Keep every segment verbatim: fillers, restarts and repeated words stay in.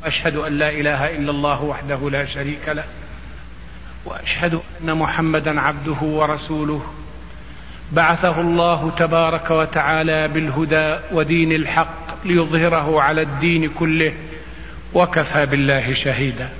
أشهد أن لا إله إلا الله وحده لا شريك له، وأشهد أن محمدا عبده ورسوله، بعثه الله تبارك وتعالى بالهدى ودين الحق ليظهره على الدين كله، وكفى بالله شهيدا.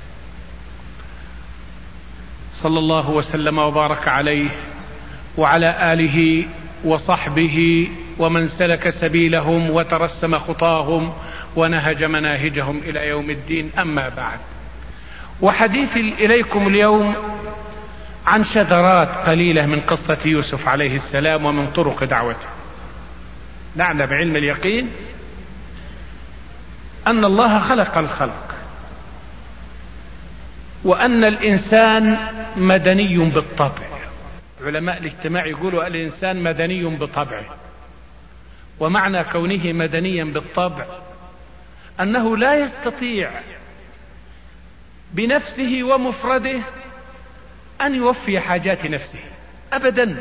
صلى الله وسلم وبارك عليه وعلى آله وصحبه ومن سلك سبيلهم وترسم خطاهم ونهج مناهجهم إلى يوم الدين. أما بعد، وحديثي إليكم اليوم عن شذرات قليلة من قصة يوسف عليه السلام ومن طرق دعوته. نعلم بعلم اليقين أن الله خلق الخلق، وأن الإنسان مدني بالطبع. علماء الاجتماع يقولوا الإنسان مدني بطبعه، ومعنى كونه مدنيا بالطبع أنه لا يستطيع بنفسه ومفرده أن يوفي حاجات نفسه أبدا.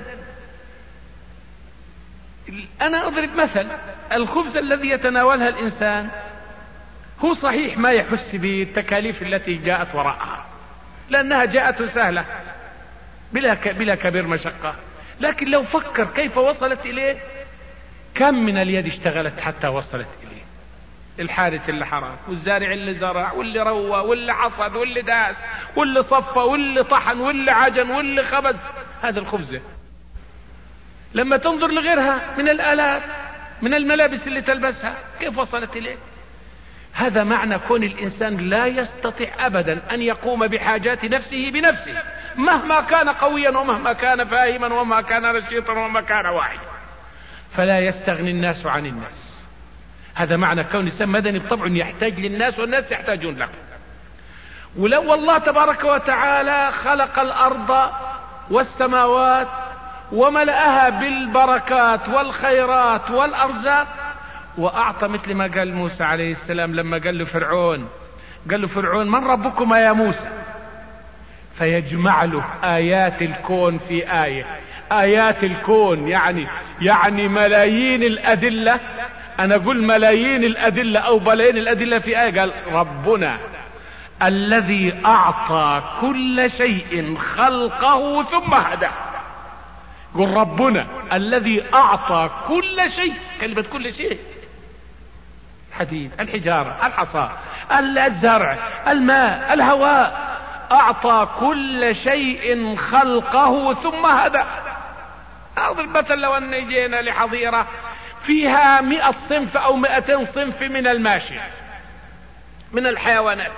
أنا أضرب مثل: الخبز الذي يتناولها الإنسان هو صحيح ما يحس بالتكاليف التي جاءت وراءها، لأنها جاءت سهلة بلا بلا كبير مشقة، لكن لو فكر كيف وصلت إليه، كم من اليد اشتغلت حتى وصلت إليه. الحارث اللي حرث، والزارع اللي زرع، واللي روى، واللي حصد، واللي داس، واللي صفى، واللي طحن، واللي عجن، واللي خبز. هذا الخبزة. لما تنظر لغيرها من الآلات، من الملابس اللي تلبسها، كيف وصلت إليه؟ هذا معنى كون الإنسان لا يستطيع أبدا أن يقوم بحاجات نفسه بنفسه، مهما كان قويا ومهما كان فاهما ومهما كان رشيطا ومهما كان واعيا. فلا يستغني الناس عن الناس. هذا معنى كون الإنسان مدني بطبعه، يحتاج للناس والناس يحتاجون له. ولو الله تبارك وتعالى خلق الأرض والسماوات وملأها بالبركات والخيرات والأرزاق، وأعطى مثل ما قال موسى عليه السلام لما قال له فرعون قال له فرعون من ربكما يا موسى؟ فيجمع له آيات الكون في آية. آيات الكون يعني يعني ملايين الأدلة. أنا أقول ملايين الأدلة أو بلايين الأدلة في آية. قال ربنا الذي أعطى كل شيء خلقه ثم هدى. قل ربنا الذي أعطى كل شيء. كلمة كل شيء: الحديد، الحجارة، الحصى، الزرع، الماء، الهواء. أعطى كل شيء خلقه ثم هدى. أضرب مثل: لو أن جينا لحظيرة فيها مئة صنف أو مئتين صنف من الماشي، من الحيوانات،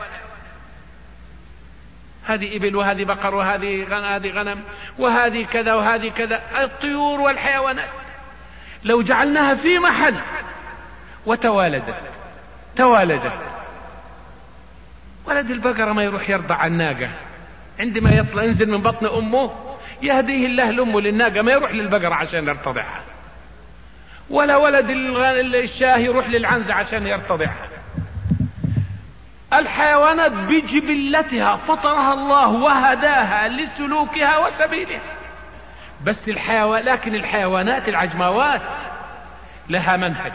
هذه إبل وهذه بقر وهذه غنم وهذه كذا وهذه كذا، الطيور والحيوانات. لو جعلناها في محل وتوالدت توالدت ولد البقرة ما يروح يرضع عن الناقة، عندما يطلع ينزل من بطن أمه يهديه الله لأمه للناقة، ما يروح للبقرة عشان يرتضعها، ولا ولد الشاه يروح للعنزة عشان يرتضعها. الحيوانات بجبلتها فطرها الله وهداها لسلوكها وسبيلها. بس الحيوان لكن الحيوانات العجماوات لها منهج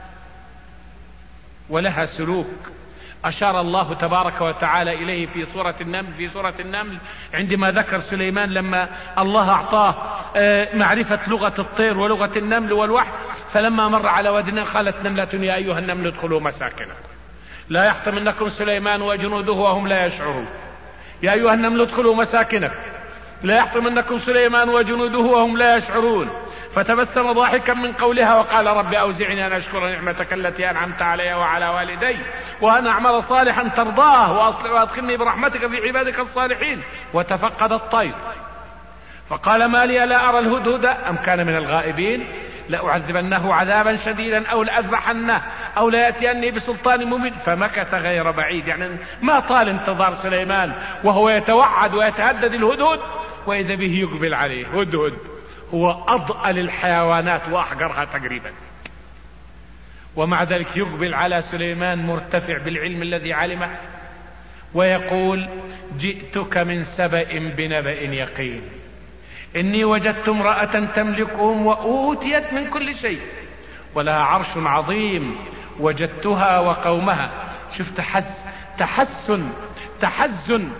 ولها سلوك. أشار الله تبارك وتعالى إليه في سورة النمل في سورة النمل عندما ذكر سليمان لما الله أعطاه معرفة لغة الطير ولغة النمل والوحي، فلما مر على واد النمل قالت نملة يا أيها النمل ادخلوا مساكنكم لا يحطمنكم سليمان وجنوده وهم لا يشعرون. يا أيها النمل ادخلوا مساكنكم لا يحطمنكم سليمان وجنوده وهم لا يشعرون. فتبسم ضاحكا من قولها وقال رب أوزعني أن أشكر نعمتك التي أنعمت علي وعلى والدي وأن أعمل صالحا ترضاه وأدخلني برحمتك في عبادك الصالحين. وتفقد الطير فقال ما لي لا أرى الهدهد أم كان من الغائبين لأعذبنه عذابا شديدا أو لأذبحنه أو ليأتيني بسلطان مبين. فمكث غير بعيد، يعني ما طال انتظار سليمان وهو يتوعد ويتهدد الهدهد، وإذا به يقبل عليه. هدهد هو أضأل الحيوانات وأحقرها تقريبا، ومع ذلك يقبل على سليمان مرتفع بالعلم الذي علمه ويقول جئتك من سبأ بنبأ يقين إني وجدت امرأة تملكهم وأوتيت من كل شيء ولها عرش عظيم وجدتها وقومها شوف تحس تحسن تحزن،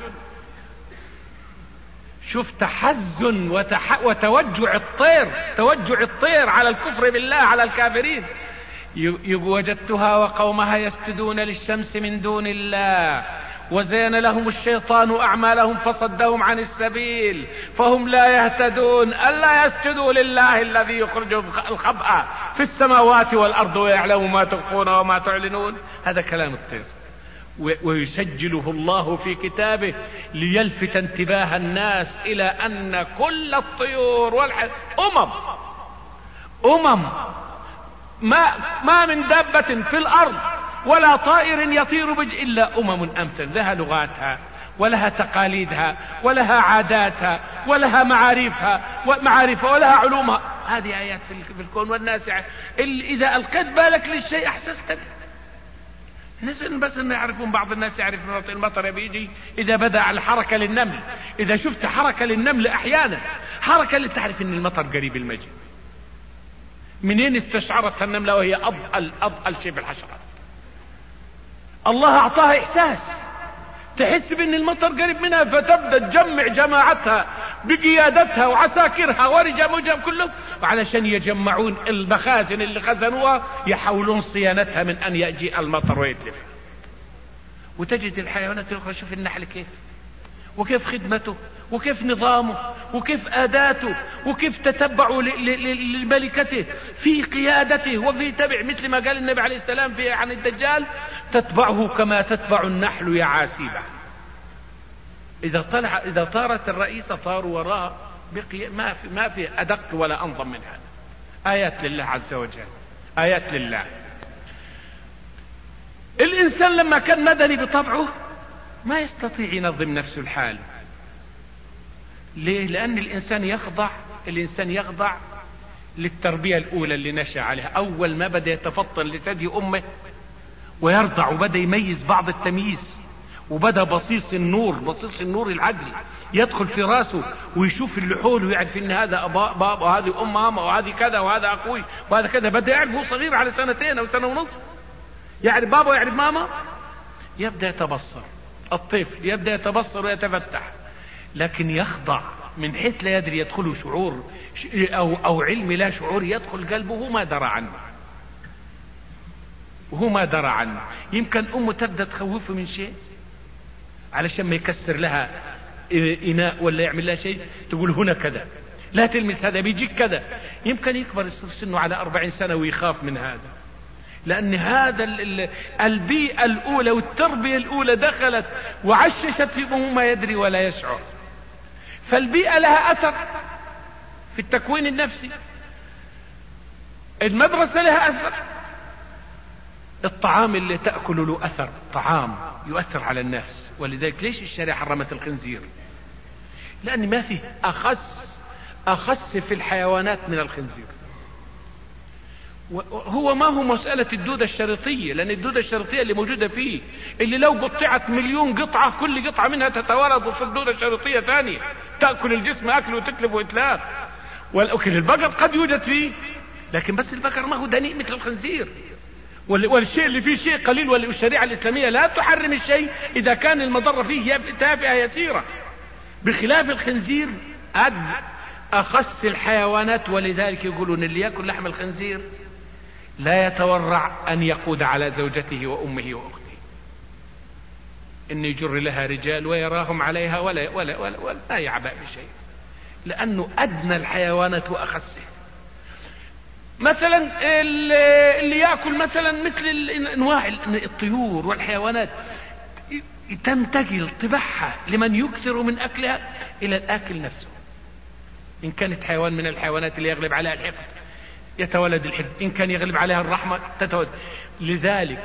شوف تحزن وتح... وتوجع الطير، توجع الطير على الكفر بالله على الكافرين. ي... وجدتها وقومها يسجدون للشمس من دون الله وزين لهم الشيطان أعمالهم فصدهم عن السبيل فهم لا يهتدون ألا يسجدوا لله الذي يخرج الخبأ في السماوات والأرض ويعلم ما تخفون وما تعلنون. هذا كلام الطير، ويسجله الله في كتابه ليلفت انتباه الناس إلى أن كل الطيور والح... أمم أمم ما, ما من دابة في الأرض ولا طائر يطير بج إلا أمم أمثل، لها لغاتها ولها تقاليدها ولها عاداتها ولها معارفها ومعارفها ولها علومها. هذه آيات في الكون والناس إذا ألقيت بالك للشيء أحسست به. نسأل بس أن يعرفون، بعض الناس يعرف المطر بيجي إذا بدأ الحركة للنمل. إذا شفت حركة للنمل أحيانا حركة لتعرف أن المطر قريب المجيء. منين استشعرت النملة وهي أضأل أضأل شيء في الحشرات؟ الله أعطاها إحساس تحس بأن المطر قريب منها، فتبدأ تجمع جماعتها بقيادتها وعساكرها ورجال كلهم وعلشان يجمعون المخازن اللي خزنوها يحاولون صيانتها من أن يأتي المطر ويتلف. وتجد الحيوانات الأخرى، شوف النحل كيف وكيف خدمته وكيف نظامه وكيف آداته وكيف تتبعه لملكته في قيادته وفي تبع، مثل ما قال النبي عليه السلام في عن الدجال: تتبعه كما تتبع النحل يا عاسبة. إذا طلع إذا طارت الرئيسة طاروا وراء بقي، ما في ما في أدق ولا أنظم من هذا. آيات لله عز وجل، آيات لله. الإنسان لما كان مدني بطبعه ما يستطيع ينظم نفسه الحال. ليه؟ لأن الإنسان يخضع الإنسان يخضع للتربية الأولى اللي نشأ عليها. أول ما بدأ يتفطن لثدي أمه ويرضع وبدأ يميز بعض التمييز وبدأ بصيص النور بصيص النور العقلي يدخل في راسه ويشوف اللحول ويعرف إن هذا أبا بابا وهذه أم ماما وهذه كذا وهذا أخوي وهذا كذا. بدأ يعرف هو صغير على سنتين أو سنة ونصف، يعرف بابا ويعرف ماما. يبدأ يتبصر الطفل، يبدأ يتبصر ويتفتح، لكن يخضع من حيث لا يدري. يدخله شعور أو, أو علم لا شعور يدخل قلبه وهو ما درى عنه وهو ما درى عنه. يمكن أمه تبدأ تخوفه من شيء علشان ما يكسر لها إناء ولا يعمل لها شيء، تقول هنا كذا، لا تلمس هذا، بيجيك كذا. يمكن يكبر يصير سنه على أربعين سنة ويخاف من هذا، لأن هذا البيئة الأولى والتربية الأولى دخلت وعششت فيه وهو ما يدري ولا يشعر. فالبيئة لها أثر في التكوين النفسي، المدرسة لها أثر، الطعام اللي تأكله له أثر، طعام يؤثر على النفس. ولذلك ليش الشريعة حرمت الخنزير؟ لأن ما فيه أخس أخس في الحيوانات من الخنزير. هو ما هو مسألة الدودة الشريطية، لأن الدودة الشريطية اللي موجودة فيه اللي لو قطعت مليون قطعة كل قطعة منها تتوارد وتصير دودة شريطية ثانية تأكل الجسم أكل وتتلف وإتلاف. والأكل البقر قد يوجد فيه، لكن بس البقر ما هو دنيء مثل الخنزير. والشيء اللي فيه شيء قليل، والشريعة الإسلامية لا تحرم الشيء إذا كان المضرة فيه تافهة يسيرة، بخلاف الخنزير أد أخس الحيوانات. ولذلك يقولون اللي يأكل لحم الخنزير لا يتورع أن يقود على زوجته وأمه وأخته، إن يجر لها رجال ويراهم عليها ولا, ولا, ولا, ولا لا يعبأ بشيء، لأنه أدنى الحيوانات وأخسه. مثلا اللي يأكل مثلا مثل الأنواع الطيور والحيوانات تنتقل طبعها لمن يكثر من أكلها إلى الآكل نفسه. إن كانت حيوان من الحيوانات اللي يغلب عليها الحقد يتولد الحقد، إن كان يغلب عليها الرحمة تتولد. لذلك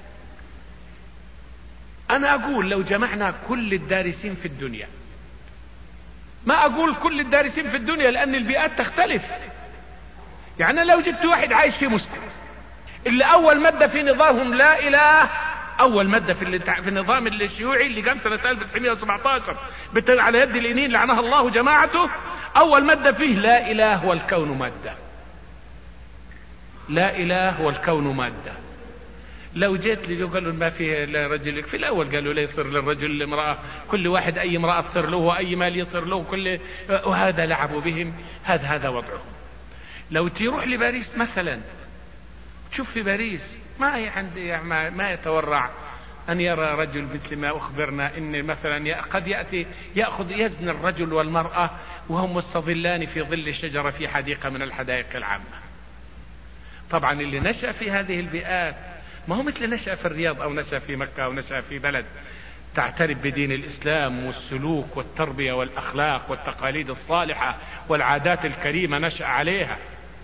أنا أقول لو جمعنا كل الدارسين في الدنيا، ما أقول كل الدارسين في الدنيا لأن البيئات تختلف، يعني لو جبت واحد عايش في موسكو اللي أول مادة في نظامهم لا إله، أول مادة في, في النظام الشيوعي اللي قام سنة ألف وتسعمائة وسبعة عشر على يد لينين لعنها الله جماعته، أول مادة فيه لا إله والكون مادة، لا إله والكون مادة. لو جيت لي قالوا ما في لرجل، في الأول قالوا لا يصير للرجل الامرأة، كل واحد أي امرأة تصير له وأي مال يصير له كل، وهذا لعبوا بهم. هذا هذا وضعهم. لو تروح لباريس مثلا تشوف في باريس ما عندي ما, ما يتورع أن يرى رجل مثل ما أخبرنا إن مثلا قد يأتي يأخذ يزن الرجل والمرأة وهم مستظلان في ظل شجرة في حديقة من الحدائق العامة. طبعا اللي نشأ في هذه البيئات ما هو مثل نشأ في الرياض أو نشأ في مكة أو نشأ في بلد تعترف بدين الإسلام والسلوك والتربية والأخلاق والتقاليد الصالحة والعادات الكريمة نشأ عليها.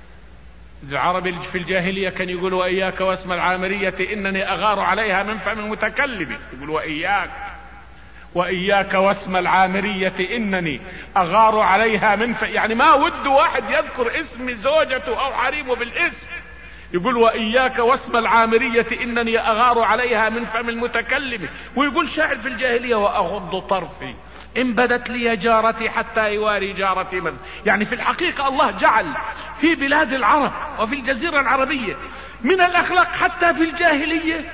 العرب في الجاهلية كان يقولوا وإياك واسم العامرية إنني أغار عليها من فم المتكلم. يقول وإياك وإياك واسم العامرية إنني أغار عليها من فم، يعني ما ود واحد يذكر اسم زوجته أو حريمه بالاسم. يقول وإياك واسم العامرية إنني أغار عليها من فم المتكلم. ويقول شاعر في الجاهلية وأغض طرفي إن بدت لي جارتي حتى يواري جارتي من. يعني في الحقيقة الله جعل في بلاد العرب وفي الجزيرة العربية من الأخلاق حتى في الجاهلية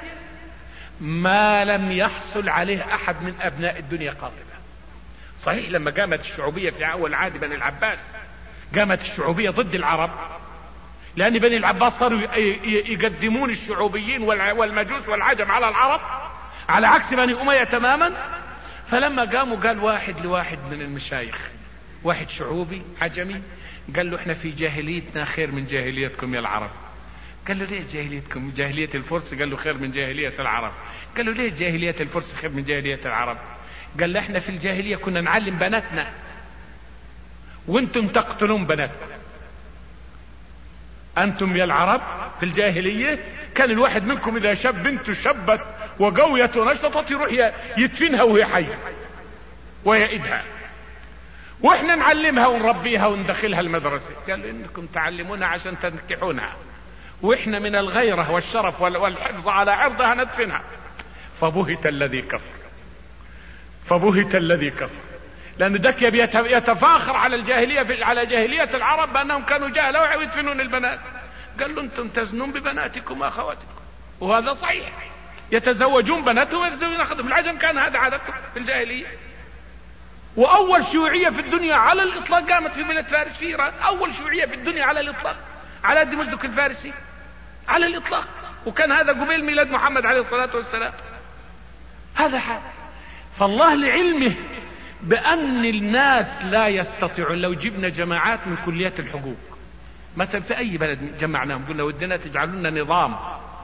ما لم يحصل عليه أحد من أبناء الدنيا قاطبة. صحيح لما قامت الشعوبية في أول عهد بني العباس قامت الشعوبية ضد العرب، لأن بني العباس صاروا يقدمون الشعوبيين والمجوس والعجم على العرب على عكس بني أمية تماما. فلما قاموا قال واحد لواحد من المشايخ، واحد شعوبي عجمي، قال له احنا في جاهليتنا خير من جاهليتكم يا العرب. قال له ليه جاهليتكم؟ جاهلية الفرس. قال له خير من جاهلية العرب. قال له ليه جاهلية الفرس خير من جاهلية العرب؟ قال له احنا في الجاهلية كنا نعلم بناتنا وانتم تقتلون بناتكم. انتم يا العرب في الجاهلية كان الواحد منكم اذا شاب بنته شبت وقويت ونشطت يروح يدفنها وهي حية ويئدها، واحنا نعلمها ونربيها وندخلها المدرسة. قال انكم تعلمونها عشان تنكحونها، واحنا من الغيرة والشرف والحفظ على عرضها ندفنها. فبهت الذي كفر، فبهت الذي كفر، لأن ذاك يتفاخر على الجاهلية على جاهلية العرب بأنهم كانوا جهلة ويدفنون البنات. قال له انتم تزنون ببناتكم واخواتكم، وهذا صحيح، يتزوجون بناتهم ويتزوجون اخواتهم. العجم كان هذا عادتهم في الجاهلية. وأول شيوعية في الدنيا على الإطلاق قامت في بلاد فارس في إيران. أول شيوعية في الدنيا على الإطلاق على يد مزدك الفارسي على الإطلاق، وكان هذا قبيل ميلاد محمد عليه الصلاة والسلام. هذا حال. فالله لعلمه بأن الناس لا يستطيعون. لو جبنا جماعات من كليات الحقوق مثلا في أي بلد جمعناهم قلنا ودنا تجعلوا لنا نظام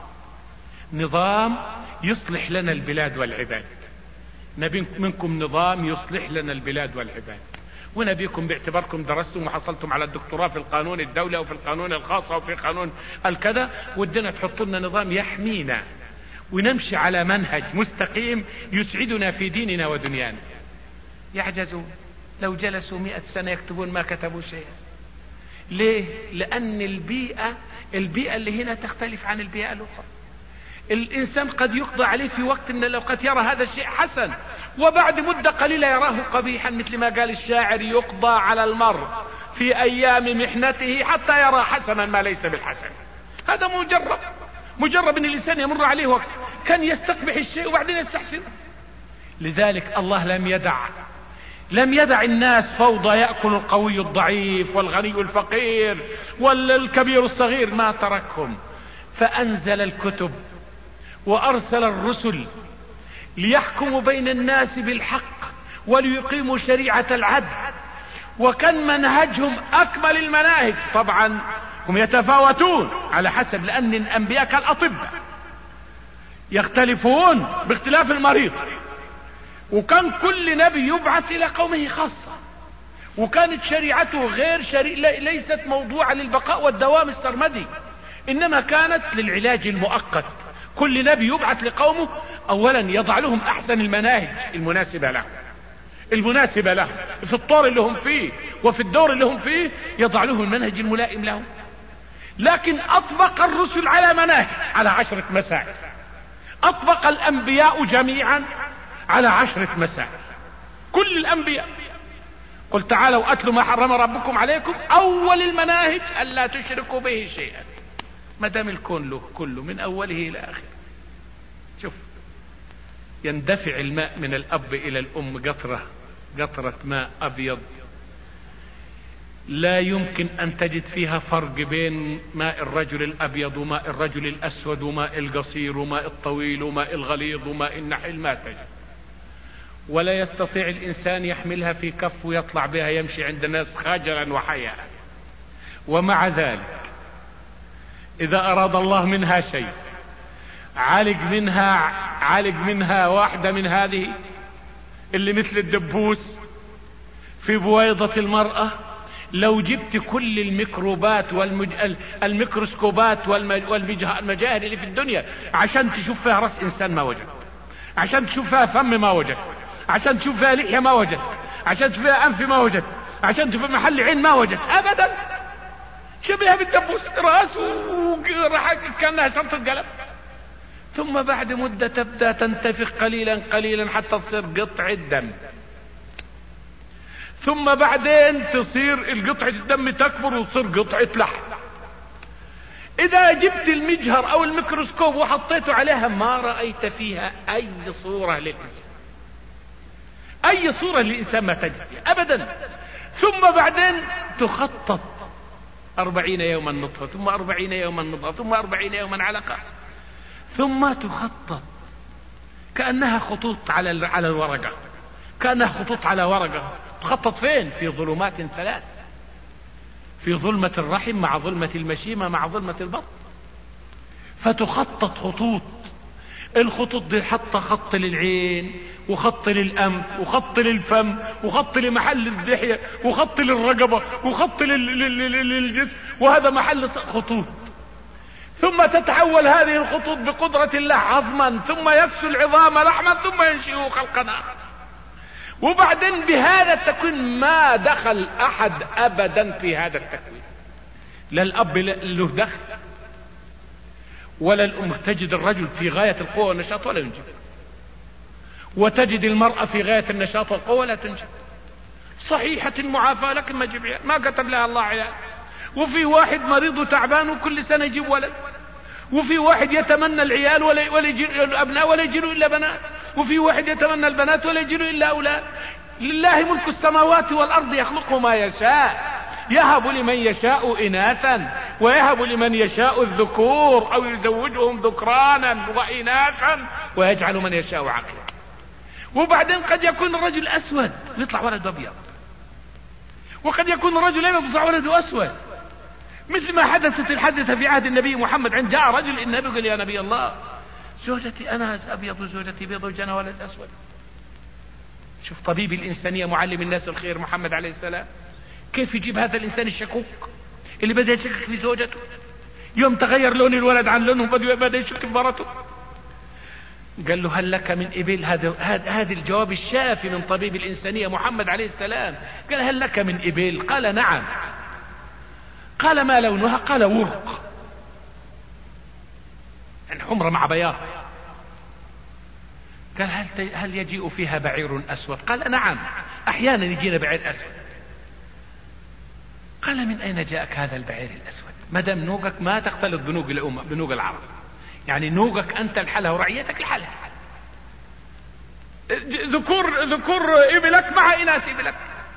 نظام يصلح لنا البلاد والعباد، نبي منكم نظام يصلح لنا البلاد والعباد، ونبيكم باعتباركم درستم وحصلتم على الدكتوراه في القانون الدولي وفي القانون الخاص وفي قانون الكذا، ودنا تحطوا لنا نظام يحمينا ونمشي على منهج مستقيم يسعدنا في ديننا ودنيانا. يعجزون، لو جلسوا مئة سنة يكتبون ما كتبوا شيئا. ليه؟ لأن البيئة البيئة اللي هنا تختلف عن البيئة الأخرى. الإنسان قد يقضى عليه في وقت إن لو قد يرى هذا الشيء حسن، وبعد مدة قليلة يراه قبيحا، مثل ما قال الشاعر يقضى على المرء في أيام محنته حتى يرى حسنا ما ليس بالحسن. هذا مجرب مجرب أن الإنسان يمر عليه وقت كان يستقبح الشيء وبعدين يستحسن. لذلك الله لم يدع لم يدع الناس فوضى يأكل القوي الضعيف والغني الفقير والكبير الصغير، ما تركهم، فأنزل الكتب وأرسل الرسل ليحكموا بين الناس بالحق وليقيموا شريعة العدل. وكان منهجهم أكمل المناهج. طبعا هم يتفاوتون على حسب، لأن الأنبياء كالأطباء يختلفون باختلاف المريض، وكان كل نبي يبعث إلى قومه خاصة، وكانت شريعته غير شريعة، ليست موضوعة للبقاء والدوام السرمدي، إنما كانت للعلاج المؤقت. كل نبي يبعث لقومه أولا يضع لهم أحسن المناهج المناسبة لهم المناسبة لهم في الطور اللي هم فيه وفي الدور اللي هم فيه، يضع لهم المنهج الملائم لهم. لكن أطبق الرسل على مناهج على عشرة مسائل، أطبق الأنبياء جميعا على عشرة مسائل، كل الأنبياء. قل تعالوا أتلوا ما حرم ربكم عليكم، أول المناهج ألا تشركوا به شيئا، ما دام الكون له كله من أوله إلى آخره. شوف، يندفع الماء من الأب إلى الأم قطرة قطرة ماء أبيض لا يمكن أن تجد فيها فرق بين ماء الرجل الأبيض وماء الرجل الأسود وماء القصير وماء الطويل وماء الغليظ وماء النحل، ما تجد. ولا يستطيع الإنسان يحملها في كف ويطلع بها يمشي عند الناس خجلا وحياء. ومع ذلك إذا أراد الله منها شيء عالج منها عالج منها واحدة من هذه اللي مثل الدبوس في بويضة المرأة، لو جبت كل الميكروبات والميكروسكوبات والمجاهر اللي في الدنيا عشان تشوف فيها رأس إنسان ما وجد، عشان تشوف فيها فم ما وجد، عشان تشوف فيها لحية ما وجد، عشان تشوف فيها أنف ما وجد، عشان تشوف محل عين ما وجد أبدا. شبيها بالدبوس، رأس وراح كأنها شنطة قلم. ثم بعد مدة تبدأ تنتفخ قليلا قليلا حتى تصير قطعة دم، ثم بعدين تصير القطعة الدم تكبر وتصير قطعة لحم. إذا جبت المجهر أو الميكروسكوب وحطيته عليها ما رأيت فيها أي صورة للإنسان، أي صورة للإنسان ما تجد فيها أبدا. ثم بعدين تخطط أربعين يوما نطفة، ثم أربعين يوما نطفة، ثم أربعين يوما علقة، ثم تخطط كأنها خطوط على على الورقة، كأنها خطوط على ورقة. تخطط فين؟ في ظلمات ثلاث، في ظلمة الرحم مع ظلمة المشيمة مع ظلمة البطن. فتخطط خطوط، الخطوط دي حتى خط للعين وخط للأنف وخط للفم وخط لمحل اللحية وخط للرقبة وخط للجسم، وهذا محل خطوط. ثم تتحول هذه الخطوط بقدرة الله عظما، ثم يكسو العظام لحما، ثم ينشئه خلقا آخر. وبعدين بهذا التكوين ما دخل أحد أبدا في هذا التكوين، لا الأب له دخل ولا الأم. تجد الرجل في غاية القوة والنشاط ولا ينجب، وتجد المرأة في غاية النشاط والقوة ولا تنجب، صحيحة معافاة لكن ما جيب عيال، ما كتب لها الله عيال. وفي واحد مريض وتعبان وكل سنة يجيب ولد، وفي واحد يتمنى العيال ولا ولا يجي الأبناء ولا يجي له إلا بنات، وفي واحد يتمنى البنات ولا يجي له إلا أولاد. لله ملك السماوات والأرض يخلق ما يشاء، يهب لمن يشاء إناثا ويهب لمن يشاء الذكور أو يزوجهم ذكرانا وإناثا ويجعل من يشاء عقلا. وبعدين قد يكون الرجل أسود ويطلع ولده أبيض، وقد يكون الرجل أبيض ويطلع ولده أسود، مثل ما حدثت الحادثة في عهد النبي محمد. عند جاء رجل النبي قال يا نبي الله زوجتي أنا أبيض وزوجتي بيض وجانا ولد أسود. شوف طبيب الإنسانية معلم الناس الخير محمد عليه السلام كيف يجيب هذا الإنسان الشكوك اللي بدأ يشكك في زوجته، يوم تغير لون الولد عن لونه بدأ يشك في مرته. قال له هل لك من إبل؟ هذا هذا الجواب الشافي من طبيب الإنسانية محمد عليه السلام. قال هل لك من إبل؟ قال نعم. قال ما لونها؟ قال ورق، يعني حمرة مع بياض. قال هل هل يجيء فيها بعير أسود؟ قال نعم أحيانا يجينا بعير أسود. قال من أين جاءك هذا البعير الأسود؟ ما دام نوقك ما تختلط بنوق الأمة بنوق العرب، يعني نوقك أنت الحلة ورعيتك الحلة، ذكور ذكور إبلك مع إناث إبلك،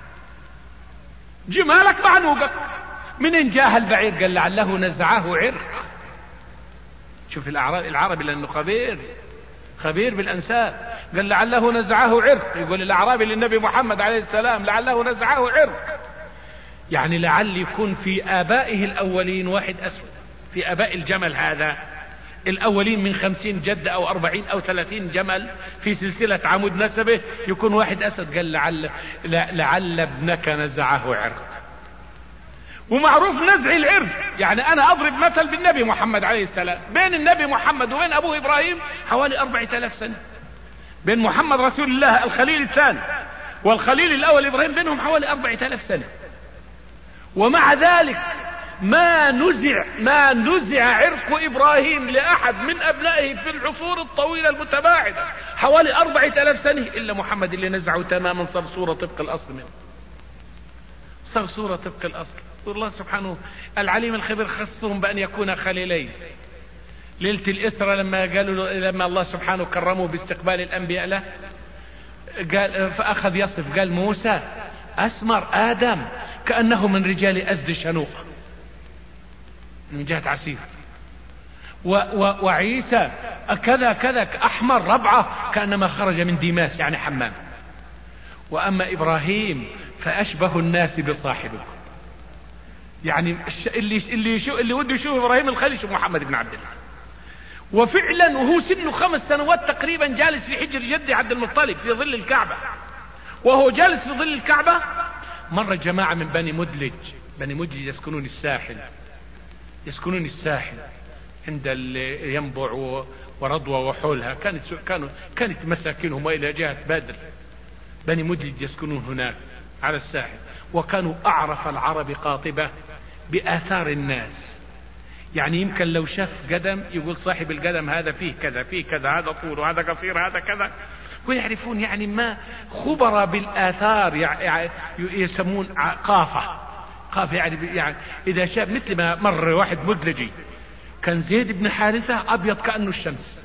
جمالك مع نوقك. من جاء البعير؟ قال لعله نزعه عرق. شوف العربي لأنه خبير خبير بالأنساب، قال لعله نزعه عرق. يقول الأعرابي للنبي محمد عليه السلام لعله نزعه عرق، يعني لعل يكون في آبائه الأولين واحد أسود، في آباء الجمل هذا الأولين من خمسين جد أو أربعين أو ثلاثين جمل في سلسلة عمود نسبه يكون واحد أسد. قال لعل, لعل ابنك نزعه عرق. ومعروف نزع العرق، يعني أنا أضرب مثل بالنبي محمد عليه السلام. بين النبي محمد وبين أبوه إبراهيم حوالي أربعة آلاف سنة، بين محمد رسول الله الخليل الثاني والخليل الأول إبراهيم بينهم حوالي أربعة آلاف سنة. ومع ذلك ما نزع ما نزع عرق إبراهيم لأحد من أبنائه في العصور الطويلة المتباعدة حوالي أربعة آلاف سنة إلا محمد اللي نزعه تماما، صار صورة طبق الأصل منه، صار صورة طبق الأصل. والله سبحانه العليم الخبير خصهم بأن يكون خليلين، ليلة الإسرى لما قالوا لما الله سبحانه كرمه باستقبال الأنبياء له، قال فأخذ يصف، قال موسى أسمر آدم كأنه من رجال أزد شنوق من جهة عسير، و و وعيسى كذا كذا أحمر ربعة كأنما خرج من ديماس يعني حمام. وأما إبراهيم فأشبه الناس بصاحبه، يعني اللي اللي شو اللي وده يشوف إبراهيم الخليل يشوف محمد بن عبد الله. وفعلا وهو سنه خمس سنوات تقريبا جالس في حجر جدي عبد المطلب في ظل الكعبة، وهو جالس في ظل الكعبة مر جماعة من بني مدلج. بني مدلج يسكنون الساحل، يسكنون الساحل عند ينبع ورضوى وحولها، كانت كانوا كانت مساكنهم إلى جهة بدر. بني مدلج يسكنون هناك على الساحل، وكانوا أعرف العرب قاطبة بآثار الناس. يعني يمكن لو شاف قدم يقول صاحب القدم هذا فيه كذا فيه كذا، هذا طول وهذا قصير هذا كذا، ويعرفون يعني ما خبرة بالآثار، يعني يسمون قافة قافة يعني, يعني إذا شاف مثل ما مر واحد مدلجي كان زيد بن حارثة أبيض كأنه الشمس،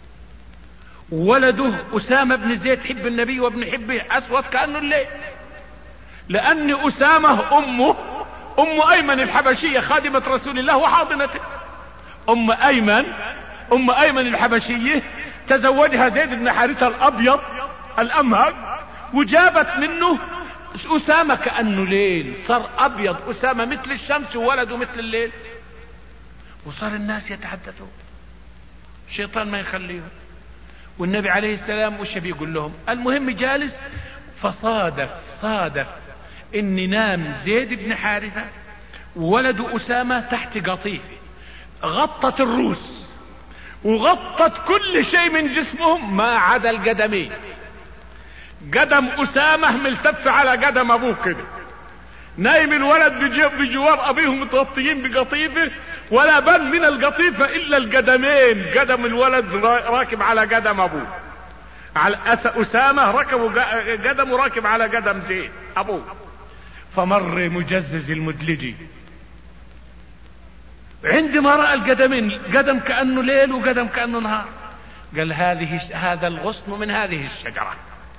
ولده أسامة بن زيد حب النبي وابن حبه أسود كأنه الليل، لأن أسامة أمه أم أيمن الحبشية خادمة رسول الله وحاضنته. أم أيمن أم أيمن الحبشية تزوجها زيد بن حارثة الأبيض الأمهر، وجابت منه أسامة كأنه ليل، صار أبيض أسامة مثل الشمس وولده مثل الليل، وصار الناس يتحدثون، الشيطان ما يخليهم. والنبي عليه السلام وش بيقول لهم؟ المهم جالس، فصادف صادف ان نام زيد بن حارثة وولد أسامة تحت قطيف غطت الروس وغطت كل شيء من جسمهم ما عدا القدمين. قدم أسامة ملتف على قدم أبوه كده، نايم الولد بجوار أبيهم متغطيين بقطيفه، ولا بل من القطيفة إلا القدمين، قدم الولد راكب على قدم أبوه، على أسامة ركبوا قدم راكب على قدم زيد أبوه. فمر مجزز المدلجي عندما رأى القدمين، قدم كأنه ليل وقدم كأنه نهار، قال هذه هذا الغصن من هذه الشجرة،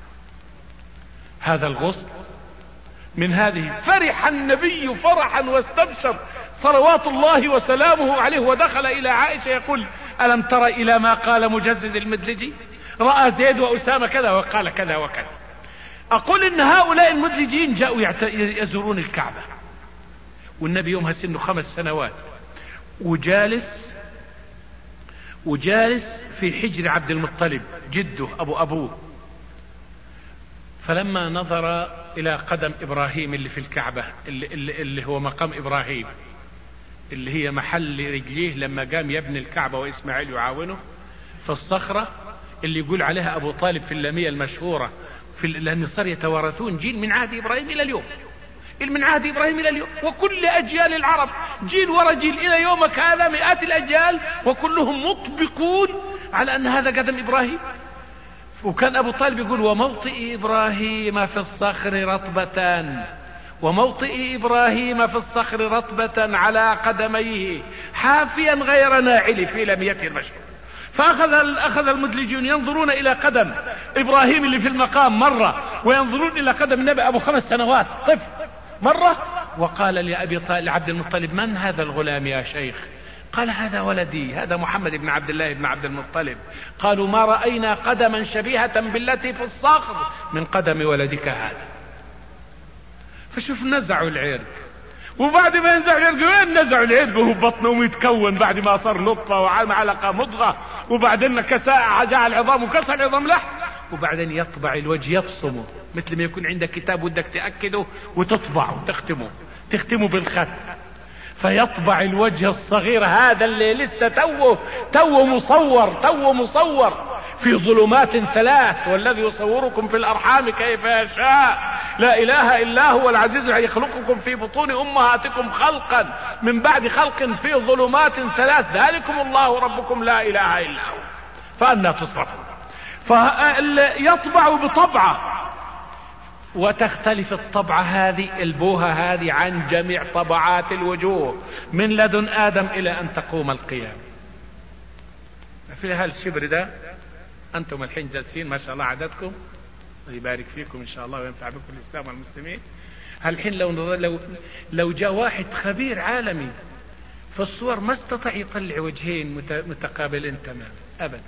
هذا الغصن من هذه. فرح النبي فرحا واستبشر صلوات الله وسلامه عليه، ودخل إلى عائشة يقول ألم تر إلى ما قال مجزز المدلجي؟ رأى زيد وأسامة كذا وقال كذا وكذا. أقول إن هؤلاء المدلجين جاءوا يزورون الكعبة، والنبي يومها سنه خمس سنوات، وجالس وجالس في حجر عبد المطلب جده أبو أبوه. فلما نظر إلى قدم إبراهيم اللي في الكعبة، اللي, اللي, اللي هو مقام إبراهيم، اللي هي محل رجليه لما قام يبني الكعبة وإسماعيل يعاونه، في الصخرة اللي يقول عليها أبو طالب في اللامية المشهورة، في لأن صار يتوارثون جيل من عهد إبراهيم إلى اليوم، من عهد إبراهيم إلى اليوم، وكل أجيال العرب جيل ورا جيل إلى يومك هذا مئات الأجيال، وكلهم مطبقون على أن هذا قدم إبراهيم. وكان أبو طالب يقول وموطئ إبراهيم في الصخر رطبة، وموطئ إبراهيم في الصخر رطبة على قدميه حافيا غير ناعل في لميته المشهور. فأخذ أخذ المدلجون ينظرون إلى قدم إبراهيم اللي في المقام مرة، وينظرون إلى قدم النبي أبو خمس سنوات طفل مرة. وقال لأبي طالب لعبد المطلب من هذا الغلام يا شيخ؟ قال هذا ولدي، هذا محمد بن عبد الله بن عبد المطلب. قالوا ما رأينا قدما شبيهة بالتي في الصخر من قدم ولدك هذا. فشوف نزعوا العرق، وبعد ما ينزعوا العرق وين نزعوا العرق وهو بطنه يتكون بعد ما صار نطفة وعلقة مضغة، وبعدين كساء جاء العظام وكسر العظام لحم، وبعدين يطبع الوجه يفصمه مثل ما يكون عندك كتاب ودك تأكده وتطبعه وتختمه تختمه بالخط، فيطبع الوجه الصغير هذا اللي لسه توه توه مصور توه مصور في ظلمات ثلاث، والذي يصوركم في الأرحام كيف يشاء لا إله إلا هو العزيز يخلقكم في بطون أمهاتكم خلقا من بعد خلق في ظلمات ثلاث، ذلكم الله ربكم لا إله إلا هو فأنا تصرفون. فيطبع بطبعة، وتختلف الطبعة هذه البوهة هذه عن جميع طبعات الوجوه من لدن آدم إلى أن تقوم القيامة. في هالشبر ده أنتم الحين جالسين ما شاء الله عددكم، يبارك فيكم إن شاء الله وينفع بكم الإسلام والمسلمين. هالحين لو لو لو جاء واحد خبير عالمي في الصور ما استطاع يطلع وجهين متقابلين تماما أبدا.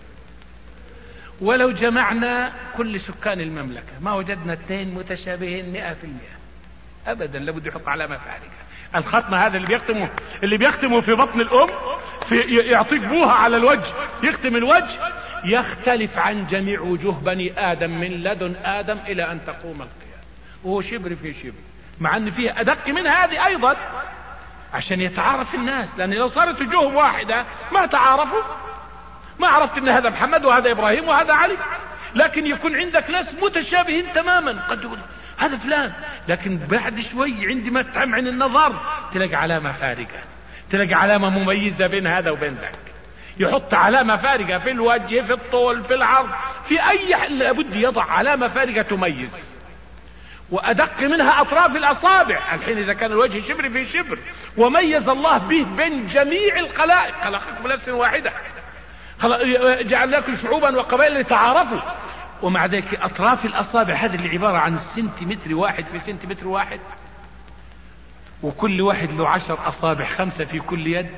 ولو جمعنا كل سكان المملكة ما وجدنا اثنين متشابهين مئة في المئة أبدا، لابد يحط علامة فارقة. الختم هذا اللي بيختمه اللي بيختمه في بطن الأم في يعطيك بوها على الوجه، يختم الوجه، يختلف عن جميع وجوه بني آدم من لدن آدم إلى أن تقوم القيامة، وهو شبر في شبر، مع أن فيها أدق من هذه أيضا عشان يتعارف الناس، لأن لو صارت وجوههم واحدة ما تعارفوا، ما عرفت ان هذا محمد وهذا ابراهيم وهذا علي. لكن يكون عندك ناس متشابهين تماما، قد يقول هذا فلان، لكن بعد شوي عندما تمعن النظر تلاقي علامة فارقة، تلاقي علامة مميزة بين هذا وبين ذاك. يحط علامة فارقة في الوجه، في الطول، في العرض، في اي حل لابد يضع علامة فارقة تميز، وادق منها اطراف الاصابع. الحين اذا كان الوجه شبر في شبر وميز الله به بين جميع الخلائق، خلقكم بنفس واحدة، جعلناكم شعوبا وقبائل لتعارفوا، ومع ذلك اطراف الاصابع هذه اللي عبارة عن سنتيمتر واحد في سنتيمتر واحد، وكل واحد له عشر اصابع، خمسة في كل يد.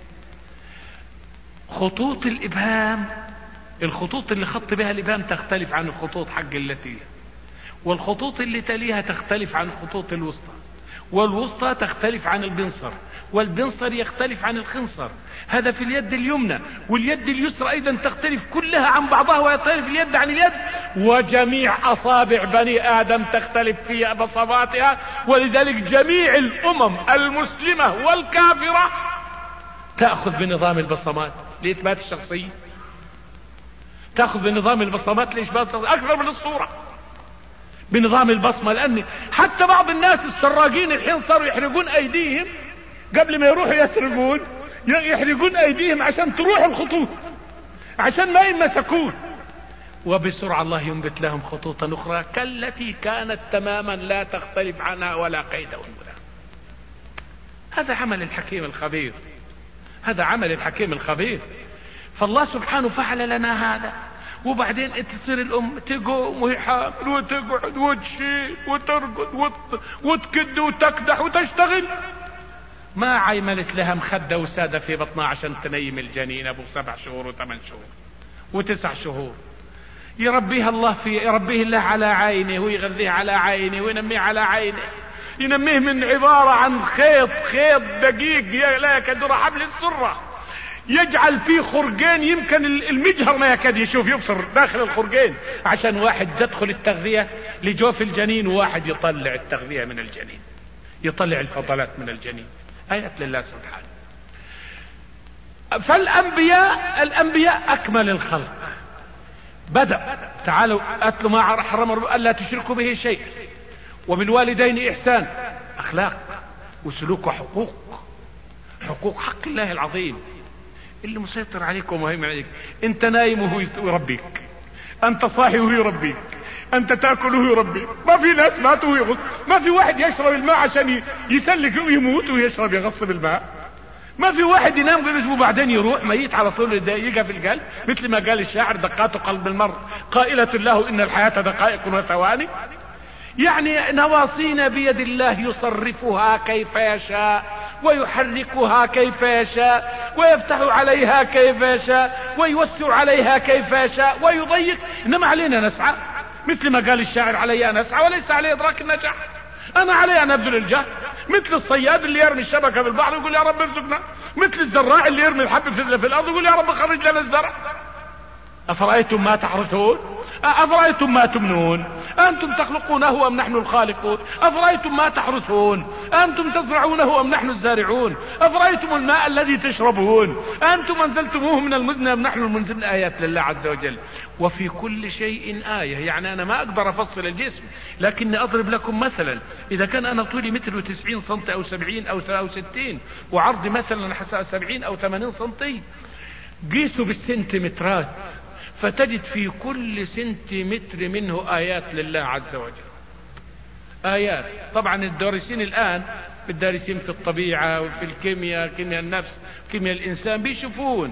خطوط الابهام، الخطوط اللي خط بها الابهام تختلف عن الخطوط حق التي، والخطوط اللي تليها تختلف عن الخطوط الوسطى، والوسطى تختلف عن البنصر، والبنصر يختلف عن الخنصر. هذا في اليد اليمنى، واليد اليسرى ايضا تختلف كلها عن بعضها، ويختلف اليد عن اليد، وجميع اصابع بني ادم تختلف في بصماتها. ولذلك جميع الامم المسلمة والكافرة تأخذ بنظام البصمات لإثبات الشخصية، تأخذ بنظام البصمات لإثبات الشخصية أكثر من الصورة، بنظام البصمة. لأن حتى بعض الناس السراقين الحين صاروا يحرقون أيديهم قبل ما يروحوا يسرقون، يحرقون أيديهم عشان تروح الخطوط، عشان ما يمسكون، وبسرعة الله ينبت لهم خطوطا أخرى كالتي كانت تماما لا تختلف عنها ولا قيد ولا. هذا عمل الحكيم الخبير، هذا عمل الحكيم الخبير. فالله سبحانه فعل لنا هذا، وبعدين تصير الأم تقوم وهي حامل وتقعد وتشيل وترقد وتكد وتكدح وتشتغل، ما عيملت لها مخدة وسادة في بطنها عشان تنيم الجنين أبو سبع شهور وثمان شهور وتسع شهور. يربيها الله في يربيه الله على عينه، ويغذيه على عينه، وينميه على عينه، ينميه من عبارة عن خيط خيط دقيق لا يكاد يرى حبل السرة، يجعل فيه خرقين يمكن المجهر ما يكاد يشوف يبصر داخل الخرقين، عشان واحد تدخل التغذية لجوف الجنين وواحد يطلع التغذية من الجنين، يطلع الفضلات من الجنين. آيات لله سبحانه. فالأنبياء الأنبياء أكمل الخلق. بدأ تعالوا أتلوا ما حرم ربكم ألا تشركوا به شيء، وبالوالدين إحسان، أخلاق وسلوك وحقوق، حقوق حق الله العظيم اللي مسيطر عليك ومهم عليك. انت نايم وهو يربيك، انت صاحي وهو يربيك، انت تاكل وهو يربيك. ما في ناس ماتوا وهو يغص، ما في واحد يشرب الماء عشان يسلك ويموت ويشرب يغصب الماء، ما في واحد ينام قبل اسبوع بعدين يروح ميت على طول يدقيقه في القلب، مثل ما قال الشاعر دقات قلب المرء قائلة له ان الحياة دقائق وثواني. يعني نواصينا بيد الله يصرفها كيف يشاء، ويحركها كيف يشاء، ويفتح عليها كيف يشاء، ويوسع عليها كيف يشاء، ويضيق. انما علينا نسعى، مثل ما قال الشاعر علي ان اسعى وليس علي ادراك النجاح. انا علي ان ابذل الجهد، مثل الصياد اللي يرمي الشبكة في البحر يقول يا رب ارزقنا، مثل الزراع اللي يرمي الحب في الارض يقول يا رب خرج لنا الزرع. أفرأيتم ما تحرثون أفرأيتم ما تمنون أنتم تخلقونه أم نحن الخالقون أفرأيتم ما تحرثون أنتم تزرعونه أم نحن الزارعون أفرأيتم الماء الذي تشربون أنتم أنزلتموه من المزن أم نحن المنزلون. آيات لله عز وجل. وفي كل شيء آية. يعني أنا ما أقدر أفصل الجسم، لكني أضرب لكم مثلا. إذا كان أنا طولي متر وتسعين سنتي أو سبعين أو ستين، وعرضي مثلا سبعين أو ثمانين سنتي، قيسوا بالسنتيمترات، فتجد في كل سنتيمتر منه آيات لله عز وجل. آيات. طبعا الدارسين الآن، الدارسين في الطبيعة وفي الكيمياء، كيمياء النفس، كيمياء الإنسان، بيشوفون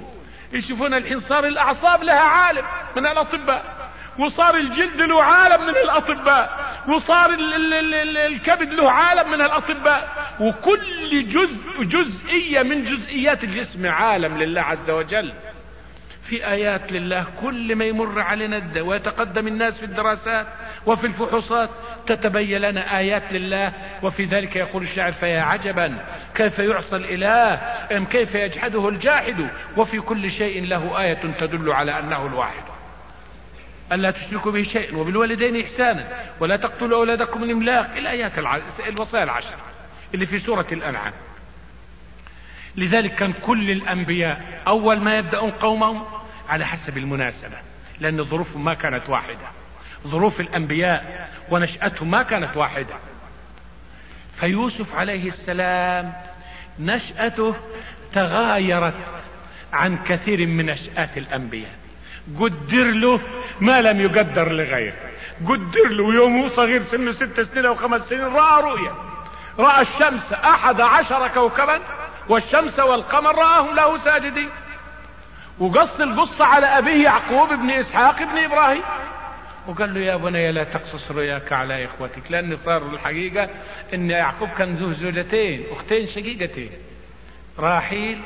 يشوفون الحين صار الأعصاب لها عالم من الأطباء، وصار الجلد له عالم من الأطباء، وصار ال ال ال الكبد له عالم من الأطباء، وكل جزء جزئية من جزئيات الجسم عالم لله عز وجل. في آيات لله كل ما يمر علينا ويتقدم الناس في الدراسات وفي الفحوصات تتبين لنا آيات لله. وفي ذلك يقول الشاعر: فيا عجبا كيف يعصى الإله أم كيف يجحده الجاحد، وفي كل شيء له آية تدل على أنه الواحد. ألا تشركوا به شيئا وبالوالدين إحسانا ولا تقتلوا أولادكم من إملاق، الآيات الوصايا العشر اللي في سورة الأنعام. لذلك كان كل الأنبياء أول ما يبدأون قومهم على حسب المناسبة، لأن ظروفهم ما كانت واحدة، ظروف الأنبياء ونشأتهم ما كانت واحدة. فيوسف عليه السلام نشأته تغايرت عن كثير من نشآت الأنبياء. قدر له ما لم يقدر لغيره، قدر له يوم صغير سنه ست سنين أو خمس سنين رأى رؤيا، رأى الشمس أحد عشر كوكبا والشمس والقمر رآهم له ساجدين. وقص القصة على أبيه يعقوب ابن إسحاق ابن إبراهيم، وقال له: يا بني لا تقصص رؤياك على إخوتك، لأن صار الحقيقة أن يعقوب كان ذو زوجتين أختين شقيقتين، راحيل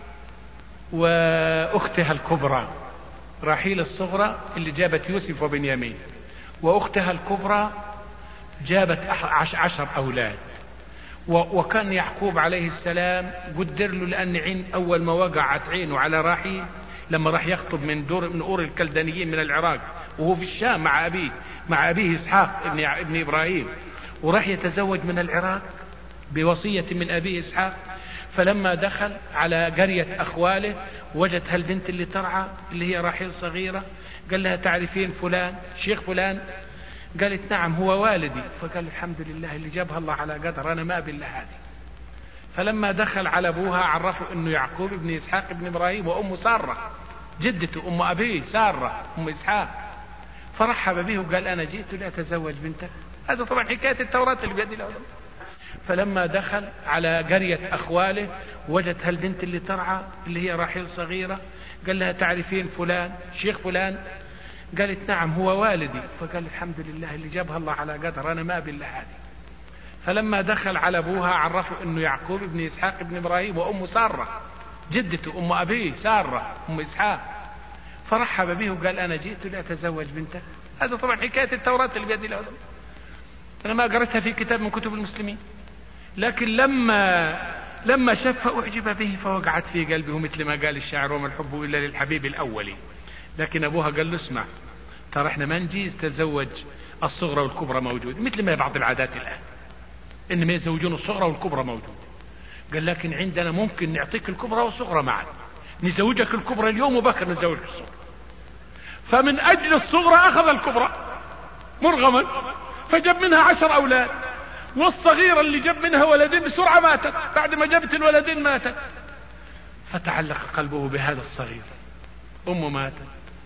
وأختها الكبرى. راحيل الصغرى اللي جابت يوسف وبنيامين، وأختها الكبرى جابت عشر أولاد. وكان يعقوب عليه السلام قدر له، لأن عين أول ما وقعت عينه على راحيل لما راح يخطب من دور من أور الكلدانيين من العراق، وهو في الشام مع أبيه مع أبيه إسحاق ابن, ابن إبراهيم، وراح يتزوج من العراق بوصية من أبيه إسحاق. فلما دخل على قرية أخواله وجد هالبنت اللي ترعى اللي هي راحيل صغيرة، قال لها: تعرفين فلان شيخ فلان؟ قالت: نعم هو والدي. فقال: الحمد لله اللي جابها الله على قدر، أنا ما أبي إلا هذه. فلما دخل على أبوها عرفوا أنه يعقوب ابن إسحاق ابن إبراهيم، وأمه سارة جدته أم أبيه سارة أم إسحاق. فرحب به وقال: أنا جئت لأتزوج بنتك. هذا طبعا حكاية التوراة اللي بيد العلماء. فلما دخل على قرية أخواله وجد هالبنت اللي ترعى اللي هي راحيل صغيرة، قال لها: تعرفين فلان شيخ فلان؟ قالت: نعم هو والدي. فقال: الحمد لله اللي جابها الله على قدر، أنا ما أبي إلا هذه. فلما دخل على أبوها عرفوا أنه يعقوب ابن إسحاق ابن إبراهيم، وأمه سارة جدته أم أبيه سارة أم إسحاق. فرحب به وقال: أنا جئت لأتزوج بنتك. هذا طبعا حكاية التوراة اللي بيد العلماء، أنا ما قرأتها في كتاب من كتب المسلمين، لكن لما لما شافها أعجب به فوقعت في قلبه، مثل ما قال الشاعر: وما الحب إلا للحبيب الأولي. لكن أبوها قال له: اسمع، ترى احنا ما نجيز تزوج الصغرى والكبرى موجود، مثل ما بعض العادات الآن إنما يزوجون الصغرى والكبرى موجود. قال: لكن عندنا ممكن نعطيك الكبرى والصغرى معا، نزوجك الكبرى اليوم وبكر نزوجك الصغرى. فمن أجل الصغرى أخذ الكبرى مرغما، فجاب منها عشر أولاد، والصغيرة اللي جاب منها ولدين بسرعة ماتت، بعد ما جابت الولدين ماتت. فتعلق قلبه بهذا الصغير، أمه ماتت،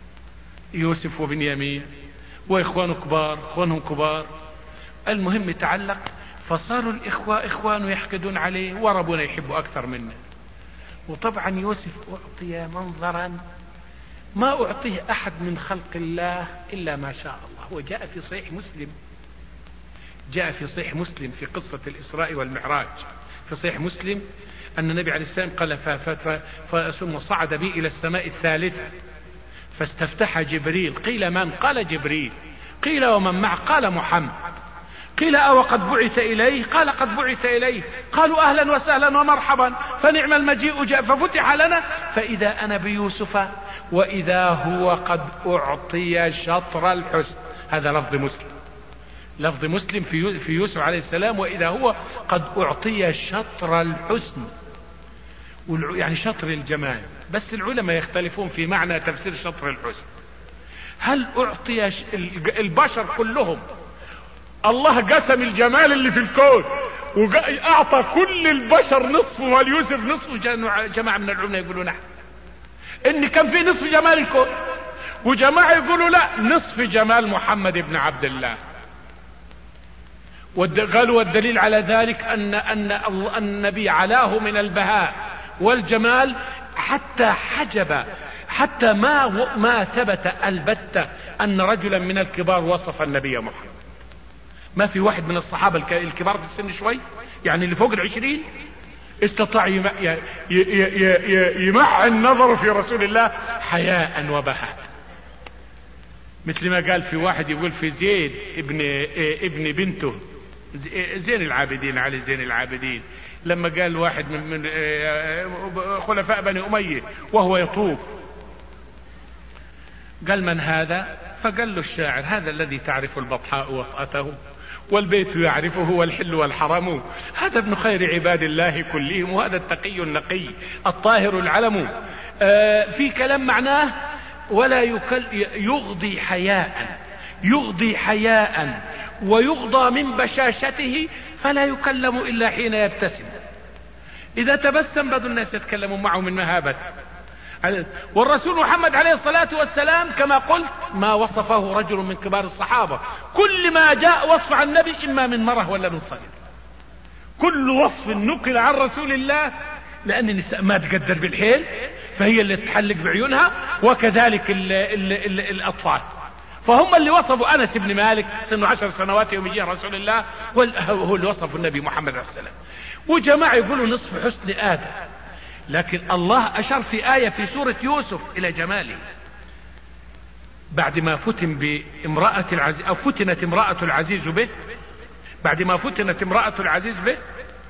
يوسف وبنيامين وإخوانه كبار، إخوانهم كبار، المهم تعلق. فصاروا الإخوة إخوانه يحقدون عليه، وربنا يحبه أكثر منه. وطبعا يوسف أعطي منظرا ما أعطيه أحد من خلق الله إلا ما شاء الله. وجاء في صحيح مسلم جاء في صحيح مسلم في قصة الإسراء والمعراج، في صحيح مسلم أن النبي عليه السلام قال: ثم صعد بي إلى السماء الثالثة فاستفتح جبريل. قيل: من؟ قال: جبريل. قيل: ومن معه؟ قال: محمد. قيل: أو قد بعث إليه؟ قال: قد بعث إليه. قالوا: أهلا وسهلا ومرحبا، فنعم المجيء جاء. ففتح لنا فإذا أنا بيوسف وإذا هو قد أعطي شطر الحسن. هذا لفظ مسلم، لفظ مسلم في يوسف عليه السلام: وإذا هو قد أعطي شطر الحسن، يعني شطر الجمال. بس العلماء يختلفون في معنى تفسير شطر الحسن. هل أعطي البشر كلهم؟ الله قسم الجمال اللي في الكون وأعطى كل البشر نصفه واليوسف نصفه. جماعة من العلماء يقولون نحن إن كان في نصف جمال الكون، وجماعة يقولوا لا، نصف جمال محمد بن عبد الله. قالوا والدليل على ذلك أن أن النبي علاه من البهاء والجمال حتى حجب حتى ما ما ثبت البتة أن رجلا من الكبار وصف النبي محمد. ما في واحد من الصحابة الكبار في السن شوي، يعني اللي فوق العشرين، استطاع يمع النظر في رسول الله حياء وبهاء. مثل ما قال في واحد يقول في زيد ابن ابن بنته زين العابدين علي زين العابدين، لما قال واحد من, من خلفاء بني أمية وهو يطوف، قال من هذا؟ فقال له الشاعر هذا الذي تعرف البطحاء وطأته والبيت يعرفه والحل والحرم، هذا ابن خير عباد الله كلهم، وهذا التقي النقي الطاهر العلم. آه في كلام معناه ولا يكل يغضي حياء، يغضي حياء ويغضى من بشاشته فلا يكلم إلا حين يبتسم. إذا تبسم بدو الناس يتكلمون معه من مهابة. والرسول محمد عليه الصلاة والسلام كما قلت ما وصفه رجل من كبار الصحابة، كل ما جاء وصف عن النبي إما من مره ولا من صلب، كل وصف نقل عن رسول الله، لأن النساء ما تقدر بالحيل فهي اللي تحلق بعيونها، وكذلك ال ال ال الأطفال، فهم اللي وصفوا أنس بن مالك سنه عشر سنوات يوم يجي رسول الله، هو اللي وصفوا النبي محمد عليه السلام. وجماعة يقولوا نصف حسن آدم، لكن الله أشار في آية في سورة يوسف إلى جماله بعد ما فتن بامرأة العزيز أو فتنت امرأة العزيز به، بعد ما فتنت امرأة العزيز به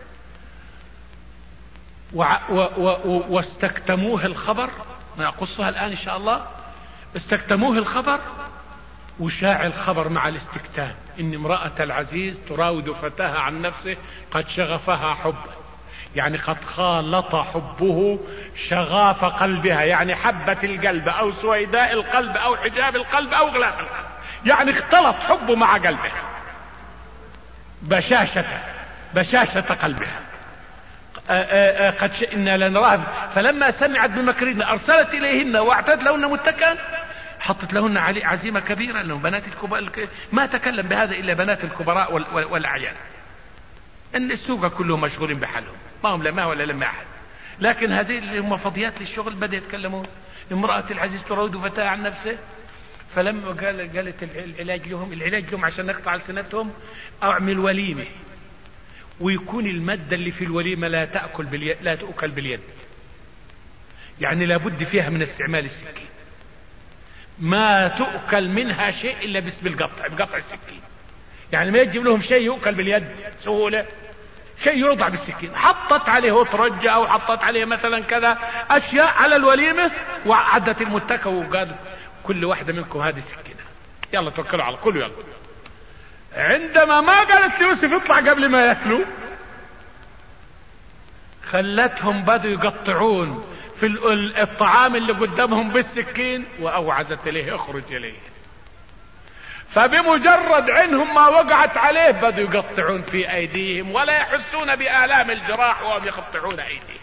و و و واستكتموه الخبر، نقصها الآن إن شاء الله. استكتموه الخبر وشاع الخبر مع الاستكتام إن امرأة العزيز تراود فتاها عن نفسه قد شغفها حبا، يعني قد خالط حبه شغاف قلبها، يعني حبة القلب أو سويداء القلب أو حجاب القلب أو غلاف القلب، يعني اختلط حبه مع قلبها، بشاشة بشاشة قلبها. آآ آآ قد إنا لنراها فلما سمعت بمكرهن أرسلت إليهن وأعتدت لهن متكئا، حطت لهن عزيمة كبيرة، لأنه بنات الكبراء ما تكلم بهذا إلا بنات الكبراء والأعيان. ان السوق كلهم مشغولين بحالهم، ما هم لما ولا لما احد، لكن هذه اللي هم فضيات للشغل بدأ يتكلمون. امرأة العزيز تراود فتاة عن نفسه، فلما قال قالت العلاج لهم العلاج لهم عشان نقطع سنتهم اعمل وليمة، ويكون المادة اللي في الوليمة لا تأكل باليد، لا تؤكل باليد، يعني لابد فيها من استعمال السكين، ما تؤكل منها شيء الا باسم القطع، بقطع السكين، يعني ما يجيب لهم شيء يؤكل باليد سهولة، شيء يوضع بالسكين. حطت عليه ترجة او حطت عليه مثلا كذا اشياء على الوليمة، وعدت المتكة وقالت كل واحدة منكم هذه سكينة، يلا توكلوا على كله يلا. عندما ما قالت يوسف اطلع قبل ما ياكلوا، خلتهم بدوا يقطعون في الطعام اللي قدامهم بالسكين، واوعزت اليه اخرج اليه، فبمجرد عينهم ما وقعت عليه بدوا يقطعون في ايديهم ولا يحسون بآلام الجراح وهم يقطعون ايديهم.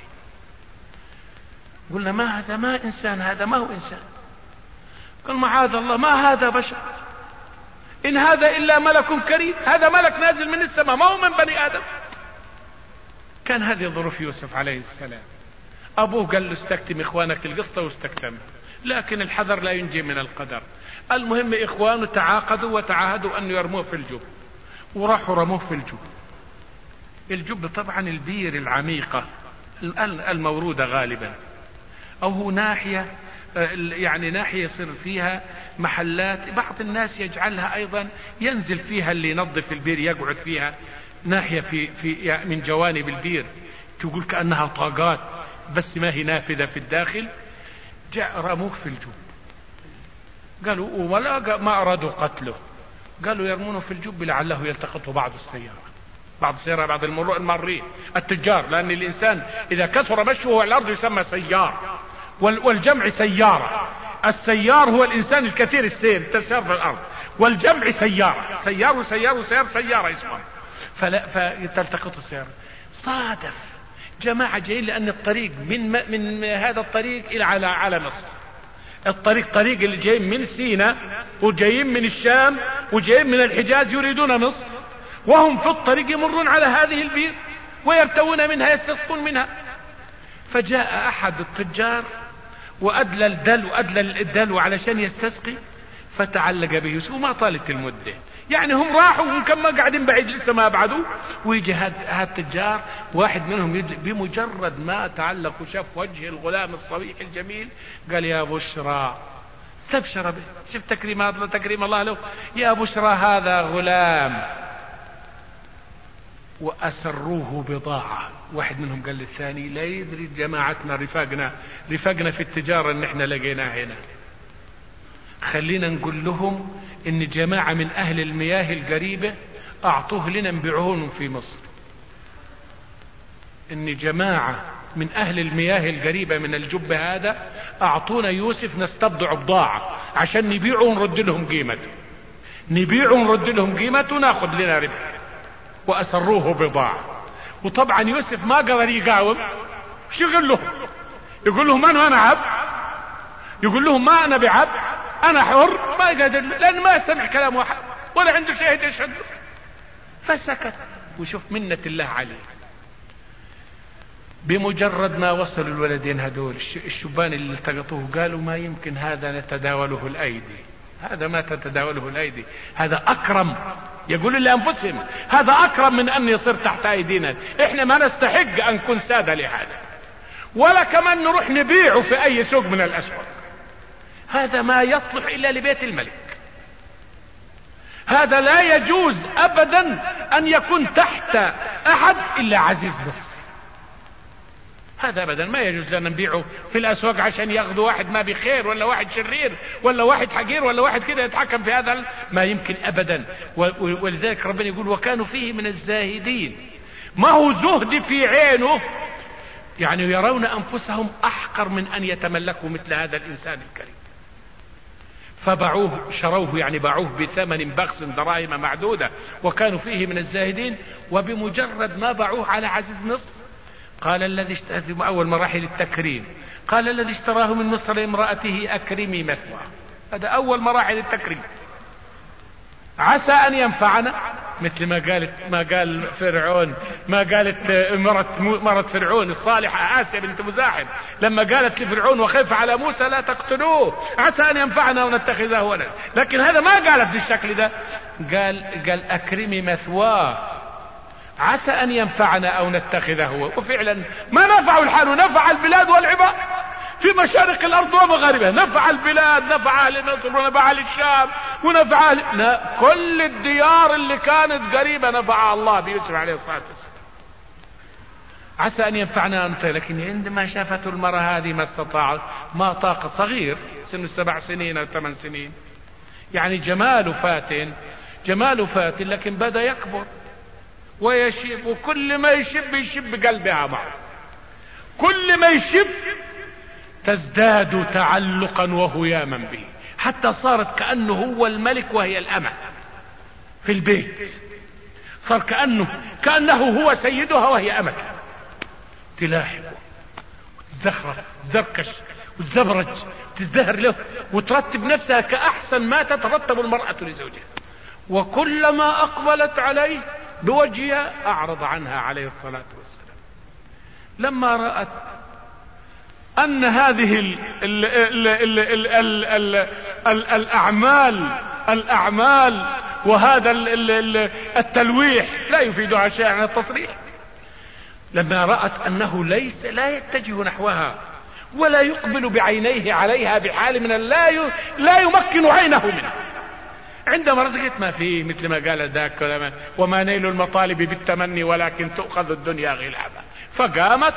قلنا ما هذا ما انسان، هذا ما هو انسان. قال معاذ الله ما هذا بشر، ان هذا الا ملك كريم، هذا ملك نازل من السماء ما هو من بني ادم. كان هذه ظروف يوسف عليه السلام. ابوه قال له استكتم اخوانك القصة واستكتم، لكن الحذر لا ينجي من القدر. المهم اخوانه تعاقدوا وتعاهدوا ان يرموه في الجب، وراحوا رموه في الجب. الجب طبعا البير العميقة المورودة غالبا، او هو ناحية يعني ناحية يصير فيها محلات، بعض الناس يجعلها ايضا ينزل فيها اللي ينظف البير يقعد فيها، ناحية في, في من جوانب البير تقول كأنها طاقات بس ما هي نافذة في الداخل. جاء رموه في الجب، قالوا ولا ما أرادوا قتله، قالوا يرمونه في الجب لعله يلتقطه بعض السيارة، بعض السيارة بعض المارين التجار، لأن الإنسان إذا كثر مشيه على الأرض يسمى سيار، والجمع سيارة. السيار هو الإنسان الكثير السير تسير في الأرض، والجمع سيارة، سيار وسيار وسيار سيارة اسمها، فلا فتلتقطه السيارة. صادف جماعة جايين لأن الطريق من من هذا الطريق إلى على على مصر، الطريق طريق اللي جايين من سيناء وجايين من الشام وجايين من الحجاز يريدون مصر، وهم في الطريق يمرون على هذه البير ويرتوون منها يستسقون منها. فجاء أحد التجار وأدلى الدلو أدلى الدلو علشان يستسقي، فتعلق به يوسف وما طالت المدة. يعني هم راحوا وكم ما قاعدين بعيد لسه ما أبعدوا، ويجي هاد التجار واحد منهم بمجرد ما تعلق وشاف وجه الغلام الصبيح الجميل قال يا بشرى، استبشر به. شوف تكريمات تكريم الله له، يا بشرى هذا غلام. وأسروه بضاعة. واحد منهم قال للثاني لا يدري جماعتنا رفاقنا رفاقنا في التجارة ان احنا لقيناه هنا، خلينا نقول لهم ان جماعة من اهل المياه القريبة اعطوه لنا نبيعوهم في مصر. ان جماعة من اهل المياه القريبة من الجب هذا اعطونا يوسف نستبضع بضاعة عشان نبيعه ونرد لهم قيمته، نبيعه ونرد لهم قيمته وناخذ لنا ربح. وأسروه بضاعة. وطبعا يوسف ما قدر يقاوم. شو يقول له؟ يقول لهم أنا أنا عبد، يقول لهم ما أنا بعبد، أنا حر. ما قادر، لأن ما سمع كلام واحد ولا عنده شاهد يشهد. فسكت. وشوف منة الله عليه. بمجرد ما وصلوا الولدين هذول الشبان اللي التقطوه قالوا ما يمكن هذا نتداوله الأيدي، هذا ما تتداوله الأيدي، هذا أكرم. يقول لأنفسهم هذا أكرم من أن يصير تحت أيدينا، إحنا ما نستحق أن نكون سادة لهذا، ولا كمان نروح نبيعه في أي سوق من الأسواق. هذا ما يصلح إلا لبيت الملك، هذا لا يجوز أبدا أن يكون تحت أحد إلا عزيز مصر. هذا أبدا ما يجوز لنا نبيعه في الأسواق عشان ياخذوا واحد ما بخير ولا واحد شرير ولا واحد حقير ولا واحد كده يتحكم في هذا، ما يمكن أبدا. ولذلك ربنا يقول وكانوا فيه من الزاهدين. ما هو زهد في عينه، يعني يرون أنفسهم أحقر من أن يتملكوا مثل هذا الإنسان الكريم. فباعوه، شروه يعني باعوه بثمن بخس دراهم معدودة، وكانوا فيه من الزاهدين. وبمجرد ما باعوه على عزيز مصر قال الذي اشتراه، أول مراحل التكريم، قال الذي اشتراه من مصر لامرأته أكرمي مثواه. هذا أول مراحل التكريم. عسى أن ينفعنا، مثل ما قالت ما قال فرعون، ما قالت مرت مرت فرعون الصالحة آسيا بنت مزاحم لما قالت لفرعون وخيف على موسى لا تقتلوه عسى أن ينفعنا ونتخذه ولدا. لكن هذا ما قالت بالشكل ده، قال قال أكرمي مثواه عسى أن ينفعنا أو نتخذه. وفعلا ما نفع الحال، نفع البلاد والعباد في مشارق الأرض ومغاربها، نفع البلاد، نفع أهل مصر ونفع أهل الشام ونفع أهل... لا. كل الديار اللي كانت قريبة نفع الله بيوسف عليه الصلاة والسلام. عسى أن ينفعنا أنت. لكن عندما شافته المرأة هذه ما استطاعت، ما طاقت، صغير سنه سبع سنين أو ثمان سنين، يعني جماله فاتن، جماله فاتن، لكن بدأ يكبر ويشب، وكل ما يشب يشب قلبها معه، كل ما يشب تزداد تعلقا وهياما به، حتى صارت كأنه هو الملك وهي الأمة في البيت، صار كأنه كأنه هو سيدها وهي أمته، تلاحق وتزخرف تزركش وتزبرج وتزدهر له وترتب نفسها كأحسن ما تترتب المرأة لزوجها. وكلما أقبلت عليه بوجهها أعرض عنها عليه الصلاة والسلام. لما رأت أن هذه ال ال ال ال ال ال ال ال الأعمال الأعمال وهذا ال ال ال التلويح لا يفيدها شيئا عن التصريح، لما رأت أنه ليس لا يتجه نحوها ولا يقبل بعينيه عليها بحال من لا لا يمكن عينه منه، عندما رزقت ما فيه، مثل ما قال ذاك وما نيل المطالب بالتمني ولكن تؤخذ الدنيا غلابا. فقامت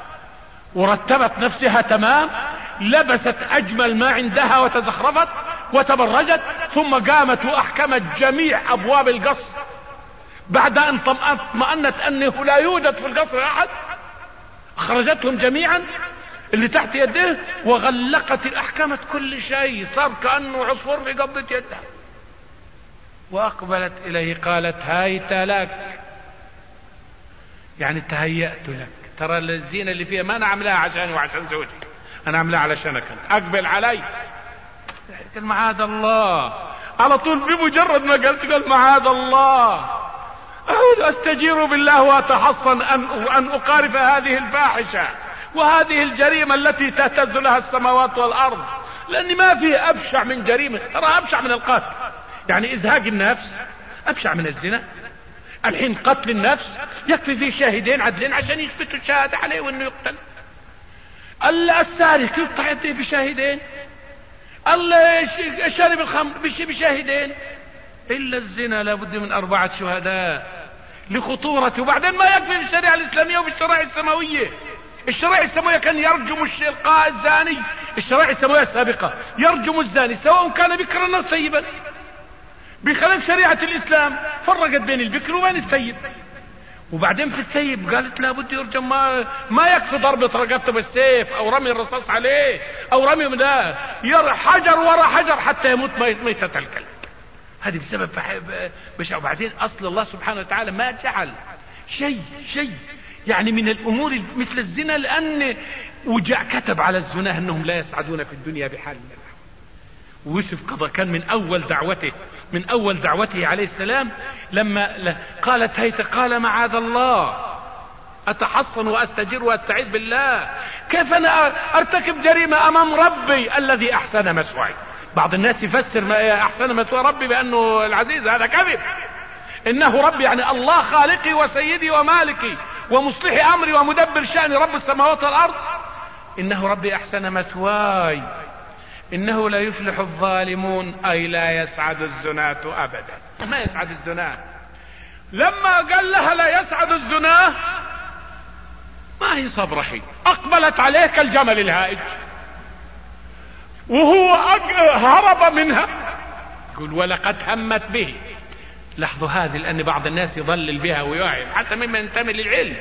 ورتبت نفسها تمام، لبست أجمل ما عندها وتزخرفت وتبرجت، ثم قامت وأحكمت جميع أبواب القصر بعد أن اطمأنت أنه لا يوجد في القصر أحد، أخرجتهم جميعا اللي تحت يده وغلقت الأحكمة كل شيء، صار كأنه عصفور في قبضة يدها. وأقبلت إليه قالت هايت لك، يعني تهيأت لك، ترى الزينة اللي فيها ما أنا عملها عشاني وعشان زوجي، أنا عملها علشانك، أقبل علي. قال معاذ الله، على طول بمجرد ما قلت قال معاذ الله، أعوذ أستجير بالله وأتحصن أن, أن أقارف هذه الفاحشة وهذه الجريمة التي تهتز لها السماوات والأرض، لأن ما فيه أبشع من جريمة، ترى أبشع من القتل، يعني إزهاق النفس أبشع من الزنا. الحين قتل النفس يكفي فيه شاهدين عدلين عشان يثبتوا الشهادة عليه وأنه يقتل. السارق يقطع يديه بشاهدين، شارب الخمر بشاهدين، إلا الزنا لابد من أربعة شهداء لخطورته. وبعدين ما يكفي بالشريعة الإسلامية وبالشرائع السماوية. الشرائع السماوية كان يرجم الشقاء الزاني، الشرائع السماوية السابقة يرجم الزاني سواء كان بكرا أو ثيبا. بخلاف شريعة الإسلام فرقت بين البكر وبين الثيب. وبعدين في الثيب قالت لابد يرجم، ما, ما يكفي ضربة رقبته بالسيف أو رمي الرصاص عليه أو رمي مداه، يرى حجر ورا حجر حتى يموت ميتة الكلب. هذه بسبب بشع. وبعدين أصل الله سبحانه وتعالى ما جعل شيء شيء يعني من الأمور مثل الزنا، لأن وجع كتب على الزنا أنهم لا يسعدون في الدنيا بحال من الأحوال. ويوسف قضى كان من أول دعوته من أول دعوته عليه السلام لما قالت هيت قال معاذ الله أتحصن وأستجير وأستعيذ بالله، كيف أنا أرتكب جريمة أمام ربي الذي أحسن مثواي. بعض الناس يفسر ما أحسن مثوى ربي بأنه العزيز، هذا كذب. إنه ربي يعني الله خالقي وسيدي ومالكي ومصلح أمري ومدبر شأني رب السماوات والأرض. إنه ربي أحسن مثواي إنه لا يفلح الظالمون، أي لا يسعد الزناة أبدا، ما يسعد الزناة. لما قال لها لا يسعد الزناة ما هي صبرة حين أقبلت عليه كالجمل الهائج، وهو هرب منها. يقول ولقد همت به. لاحظوا هذه، لأن بعض الناس يضلل بها ويوعي حتى ممن ينتمي للعلم.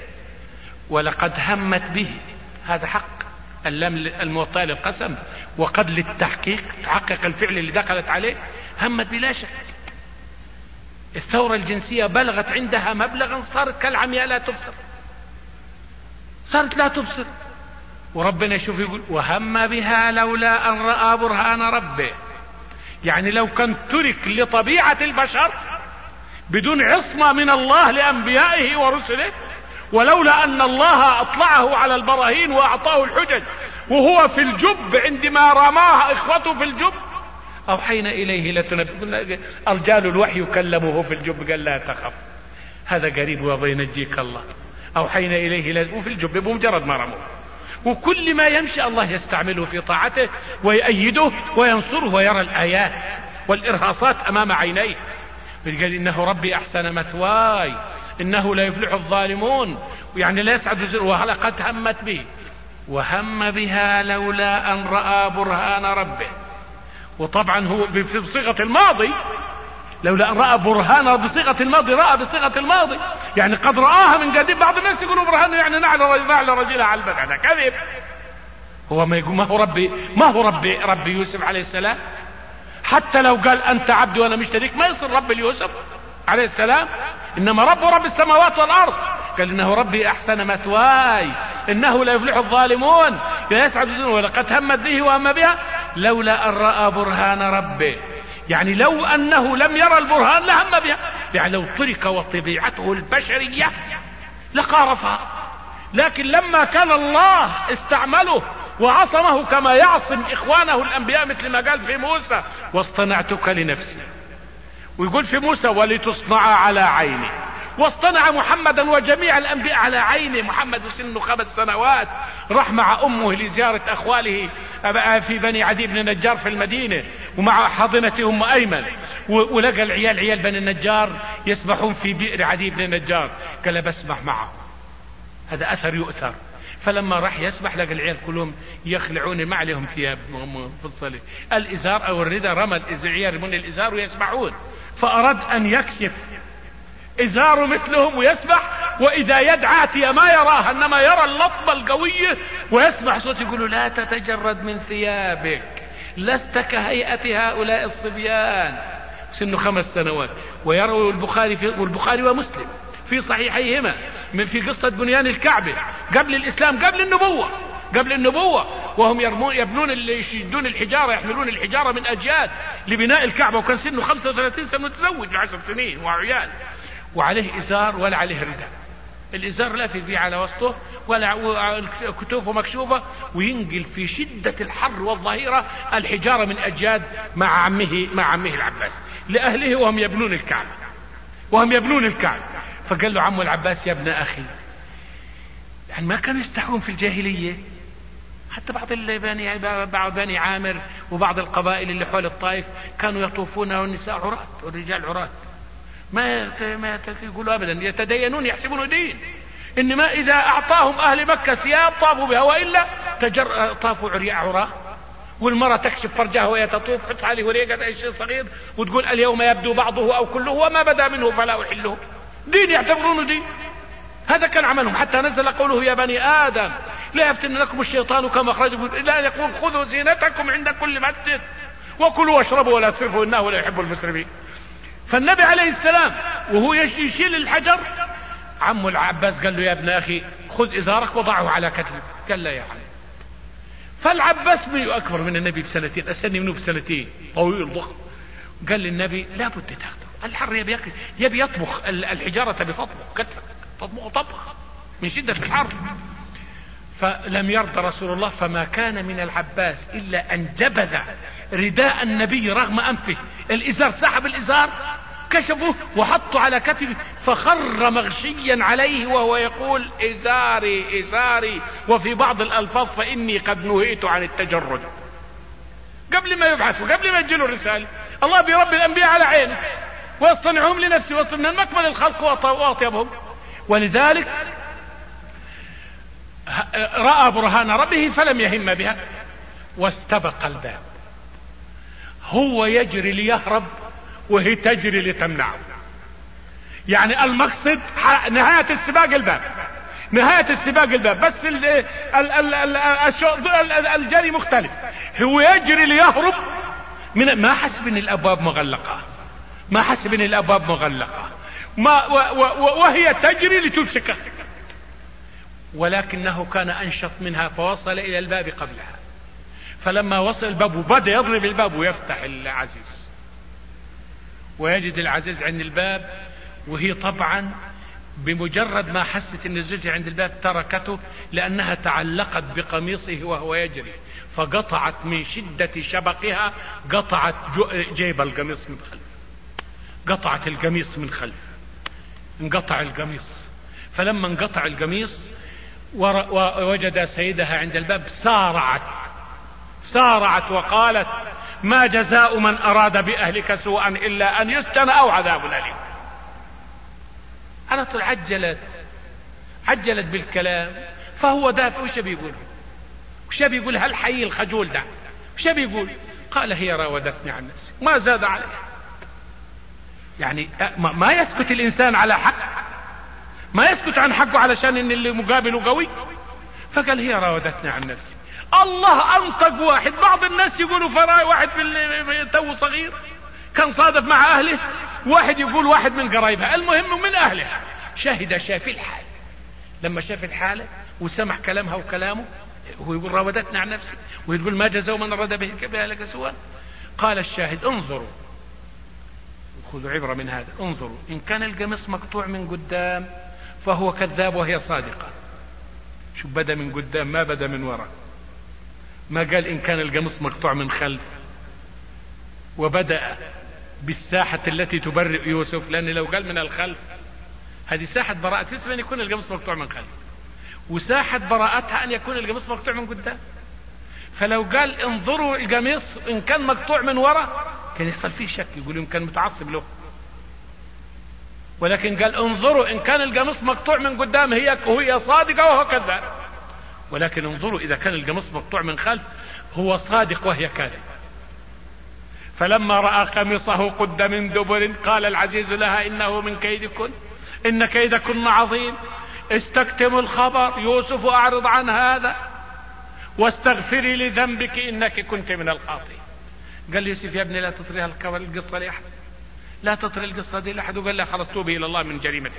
ولقد همت به، هذا حق، اللام الموطأ للقسم وقد للتحقيق، تحقق الفعل اللي دخلت عليه. همت بلا شك. الثورة الجنسية بلغت عندها مبلغا صارت كالعمياء لا تبصر، صارت لا تبصر. وربنا يشوف يقول وهم بها لولا أن رأى برهان ربه، يعني لو كان ترك لطبيعة البشر بدون عصمة من الله لأنبيائه ورسله، ولولا أن الله أطلعه على البراهين وأعطاه الحجج وهو في الجب عندما رماها إخوته في الجب، أوحينا إليه لتنبئ أرجال الوحي كلموه في الجب قال لا تخف هذا قريب وبينجيك الله. أوحينا إليه وفي الجب بمجرد ما رموه. وكل ما يمشي الله يستعمله في طاعته ويأيده وينصره ويرى الآيات والإرهاصات أمام عينيه. قال إنه ربي أحسن مثواي إنه لا يفلح الظالمون، يعني لا يسعد. ولقد همت به وهم بها لولا أن رأى برهان ربه. وطبعا هو بصيغة الماضي، لولا أن رأى برهان بصيغة الماضي، رأى بصيغة الماضي يعني قد رآها من قديم. بعض الناس يقولوا برهان يعني نعل نعل رجلها على البدع، هذا كذب. هو ما يقول ما هو ربي ما هو ربي ربي يوسف عليه السلام. حتى لو قال أنت عبدي وأنا مشترك ما يصير رب ليوسف عليه السلام، إنما رب رب السماوات والأرض. قال إنه ربي أحسن مثواي إنه لا يفلح الظالمون لا يسعد الظالمون. ولقد همت به وهم بها لولا أن رأى برهان ربه، يعني لو أنه لم يرى البرهان لهم بها، يعني لو ترك وطبيعته البشرية لقارفها. لكن لما كان الله استعمله وعصمه كما يعصم إخوانه الأنبياء، مثل ما قال في موسى واصطنعتك لنفسي، ويقول في موسى ولتصنع على عيني، واصطنع محمدا وجميع الأنبياء على عينه. محمد سنه خمس سنوات راح مع أمه لزيارة أخواله في بني عدي بن النجار في المدينة، ومع حاضنة أم أيمن، ولقى العيال عيال بني النجار يسبحون في بئر عدي بن النجار، قال بسبح معه، هذا أثر يؤثر. فلما راح يسبح لقى العيال كلهم يخلعون ما عليهم ثياب مفصلة، الإزار أو الردى، رمى العيال من الإزار ويسبحون، فأراد أن يكشف إزاره مثلهم ويسبح، وإذا يد عاتية ما يراها إنما يرى اللطمة القوية ويسمع صوت يقول لا تتجرد من ثيابك لست كهيئة هؤلاء الصبيان، سنه خمس سنوات. ويروي البخاري في والبخاري ومسلم في صحيحيهما من في قصة بنيان الكعبة قبل الإسلام، قبل النبوة قبل النبوة وهم يرمون يبنون اللي يشدون الحجارة، يحملون الحجارة من أجيال لبناء الكعبة، وكان سنه خمسة وثلاثين سنة، متزوج بعشر سنين وعيال، وعليه إزار ولا عليه رداء، الإزار لافف فيه على وسطه وكتوفه مكشوفة، وينقل في شدة الحر والظهيرة الحجارة من أجياد مع عمه مع عمه العباس لأهله وهم يبنون الكعبة وهم يبنون الكعبة. فقال له عمه العباس: يا ابن أخي، يعني ما كانوا يستحون في الجاهلية، حتى بعض البني بعض بني عامر وبعض القبائل اللي حول الطائف كانوا يطوفون والنساء عراة والرجال عراة، ما ما يقولوا أبدا يتدينون يحسبون دين، إنما إذا أعطاهم أهل مكة ثياب طافوا بها، وإلا تجر طافوا عرياء عراة. والمرأة تكشف فرجها وهي تطوف، حط عليه وريقة أي شيء صغير وتقول: اليوم يبدو بعضه أو كله وما بدا منه فلا أحله. دين يعتبرونه دين. هذا كان عملهم، حتى نزل قوله: يا بني آدم لا يفتننكم الشيطان كما أخرجكم، إلا أن يقول: خذوا زينتكم عند كل مسجد وكلوا واشربوا ولا تسرفوا إنه لا يحب المسرفين. فالنبي عليه السلام وهو يشيل الحجر، عمه العباس قال له: يا ابن أخي، خذ إزارك وضعه على كتفك. قال: لا يا علي. فالعباس من أكبر من النبي بسنتين، أسني منه بسنتين، طويل ضخم. قال للنبي: لا بد تاخذه، الحر يبي يبي يطبخ الحجارة، بتطبخ كتفك تطبخ طبخ من شدة الحر. فلم يرضى رسول الله، فما كان من العباس إلا أن جبذ رداء النبي رغم أنفه، الإزار سحب الإزار كشفه وحطه على كتفه، فخر مغشيا عليه وهو يقول: إزاري إزاري. وفي بعض الألفاظ: فإني قد نهيت عن التجرد. قبل ما يبعثوا، قبل ما يجيله الرسالة، الله بيربي الأنبياء على عينه ويصطنعهم لنفسه، وصل من المكمل الخلق وأطيبهم. ولذلك رأى برهان ربه فلم يهم بها واستبق الباب. هو يجري ليهرب وهي تجري لتمنعه. يعني المقصد نهاية السباق الباب، نهاية السباق الباب، بس ال ال ال الجري مختلف. هو يجري ليهرب من، ما حسب ان الابواب مغلقة، ما حسب ان الابواب مغلقة، ما وهي تجري لتمسكه، ولكنه كان انشط منها فوصل الى الباب قبلها. فلما وصل الباب وبدأ يضرب الباب ويفتح العزيز، ويجد العزيز عند الباب، وهي طبعا بمجرد ما حست ان زوجها عند الباب تركته، لانها تعلقت بقميصه وهو يجري، فقطعت من شدة شبقها، قطعت جيب القميص من خلف، قطعت القميص من خلف، انقطع القميص. فلما انقطع القميص ووجد سيدها عند الباب، سارعت سارعت وقالت: ما جزاء من أراد بأهلك سوءا إلا أن يسجن أو عذاب أليم. على طول عجلت عجلت بالكلام. فهو دافع، وش بيقول وش بيقول هالحي الخجول ده، وش بيقول؟ قال: هي راودتني عن نفسي، ما زاد عليها. يعني ما يسكت الإنسان على حق، ما يسكت عن حقه علشان إن اللي مقابله قوي. فقال: هي راودتني عن نفسي. الله أنطق واحد. بعض الناس يقولوا فراي واحد في تو صغير كان صادف مع أهله، واحد يقول واحد من قرايبها، المهم من أهلها. شاهد شاف الحال، لما شاف الحالة وسمع كلامها وكلامه، هو يقول راودتني عن نفسي، ويقول ما جزاء من أراد بأهلك سوءا. قال الشاهد: انظروا، خذوا عبرة من هذا، انظروا، إن كان القميص مقطوع من قدام فهو كذاب وهي صادقة. شو بدا من قدام، ما بدا من وراء. ما قال إن كان القميص مقطوع من خلف، وبدأ بالساحة التي تبرئ يوسف، لأن لو قال من الخلف هذه ساحة براءة يوسف أن يكون القميص مقطوع من خلف، وساحة براءتها أن يكون القميص مقطوع من قدام. فلو قال انظروا القميص إن كان مقطوع من وراء كان يصل فيه شك، يقول إن كان متعصب له. ولكن قال انظروا إن كان القميص مقطوع من قدام هي هي صادقة وهو كذاب، ولكن انظروا إذا كان القميص مقطوع من خلف هو صادق وهي كاذب. فلما رأى قميصه قد من دبر قال العزيز لها: إنه من كيدكن، إن كيدكن عظيم، استكتموا الخبر، يوسف أعرض عن هذا واستغفري لذنبك إنك كنت من الخاطئين. قال يوسف: يا ابني لا تطري القصة لأحد، لا تطري القصة دي لأحد. وقال له: خلاص توبي إلى الله من جريمتك.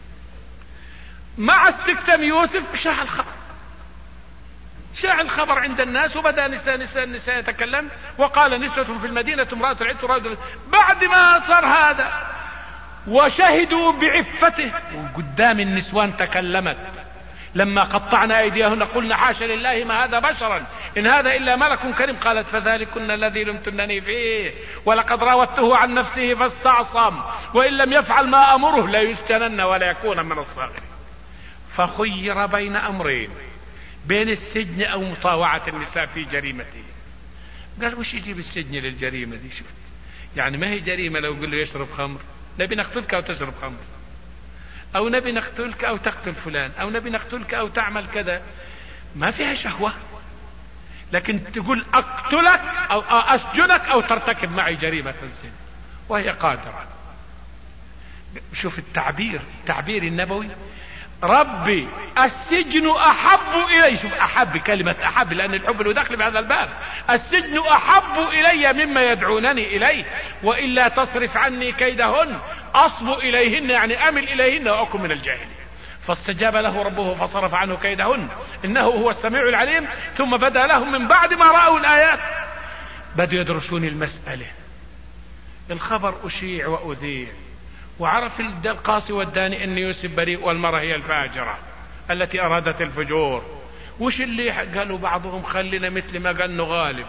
مع استكتم يوسف شاع الخبر، شاع الخبر عند الناس، وبدأ نساء نساء النساء يتكلم، وقال نسوة في المدينة امرأة العز تراود. بعد ما صار هذا وشهدوا بعفته، وقدام النسوان تكلمت لما قطعنا ايديهن قلنا حاشا لله ما هذا بشرا ان هذا الا ملك كريم. قالت فذلكن الذي لمتنني فيه ولقد راودته عن نفسه فاستعصم وان لم يفعل ما امره لا يسجنن ولا يكون من الصاغرين. فخير بين امرين، بين السجن او مطاوعة النساء في جريمته. قال وش يجيب السجن للجريمة دي؟ شفت يعني ما هي جريمة لو قل له يشرب خمر، نبي نقتلك او تشرب خمر، او نبي نقتلك او تقتل فلان، او نبي نقتلك او تعمل كذا، ما فيها شهوة. لكن تقول اقتلك او اسجنك او ترتكب معي جريمة الزنا، وهي قادرة. شوف التعبير، التعبير النبوي، ربي السجن احب الي. شوف احب، كلمة احب لان الحب له دخل بهذا الباب. السجن احب الي مما يدعونني اليه والا تصرف عني كيدهن اصب اليهن، يعني امل اليهن واكن من الجاهلين. فاستجاب له ربه فصرف عنه كيدهن انه هو السميع العليم. ثم بدا لهم من بعد ما راوا الايات بدوا يدرسون المسألة. الخبر اشيع واذيع، وعرف القاصي والداني ان يوسف بريء والمرأة هي الفاجرة التي ارادت الفجور. وش اللي قالوا بعضهم خلينا مثل ما قال غالب،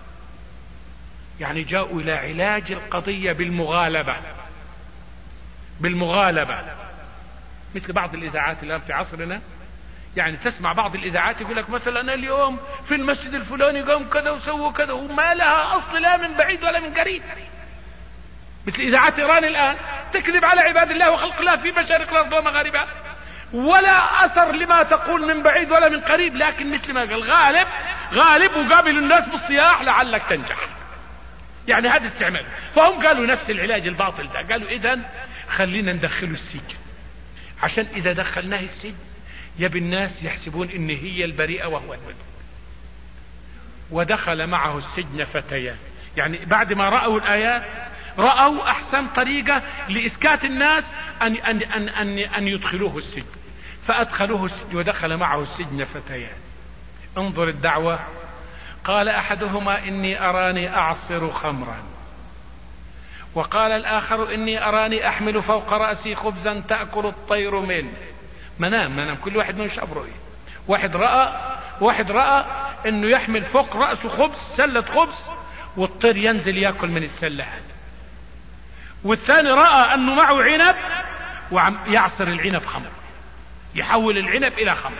يعني جاءوا الى علاج القضية بالمغالبة، بالمغالبة. مثل بعض الاذاعات الان في عصرنا، يعني تسمع بعض الاذاعات يقول لك مثلا اليوم في المسجد الفلاني قام كذا وسووا كذا، وما لها اصل لا من بعيد ولا من قريب. مثل اذاعات ايران الان تكذب على عباد الله وخلق الله في مشارق الارض ومغاربها، ولا اثر لما تقول من بعيد ولا من قريب. لكن مثل ما قال غالب، غالب وقابل الناس بالصياح لعلك تنجح، يعني هذا استعمال. فهم قالوا نفس العلاج الباطل ده، قالوا اذا خلينا ندخله السجن، عشان اذا دخلناه السجن يبي الناس يحسبون ان هي البريئة وهو المذنب. ودخل معه السجن فتيان، يعني بعد ما رأوا الآيات رأوا أحسن طريقة لإسكات الناس أن, أن, أن, أن, أن يدخلوه السجن، فأدخلوه السجن ودخل معه السجن فتيان. انظر الدعوة. قال أحدهما إني أراني أعصر خمرا، وقال الآخر إني أراني أحمل فوق رأسي خبزا تأكل الطير منه. منام منام كل واحد منهم شاف رؤية. واحد رأى واحد رأى إنه يحمل فوق رأسه خبز، سلة خبز، والطير ينزل يأكل من السلة هذه. والثاني رأى أنه معه عنب وعم يعصر العنب خمر، يحول العنب إلى خمر.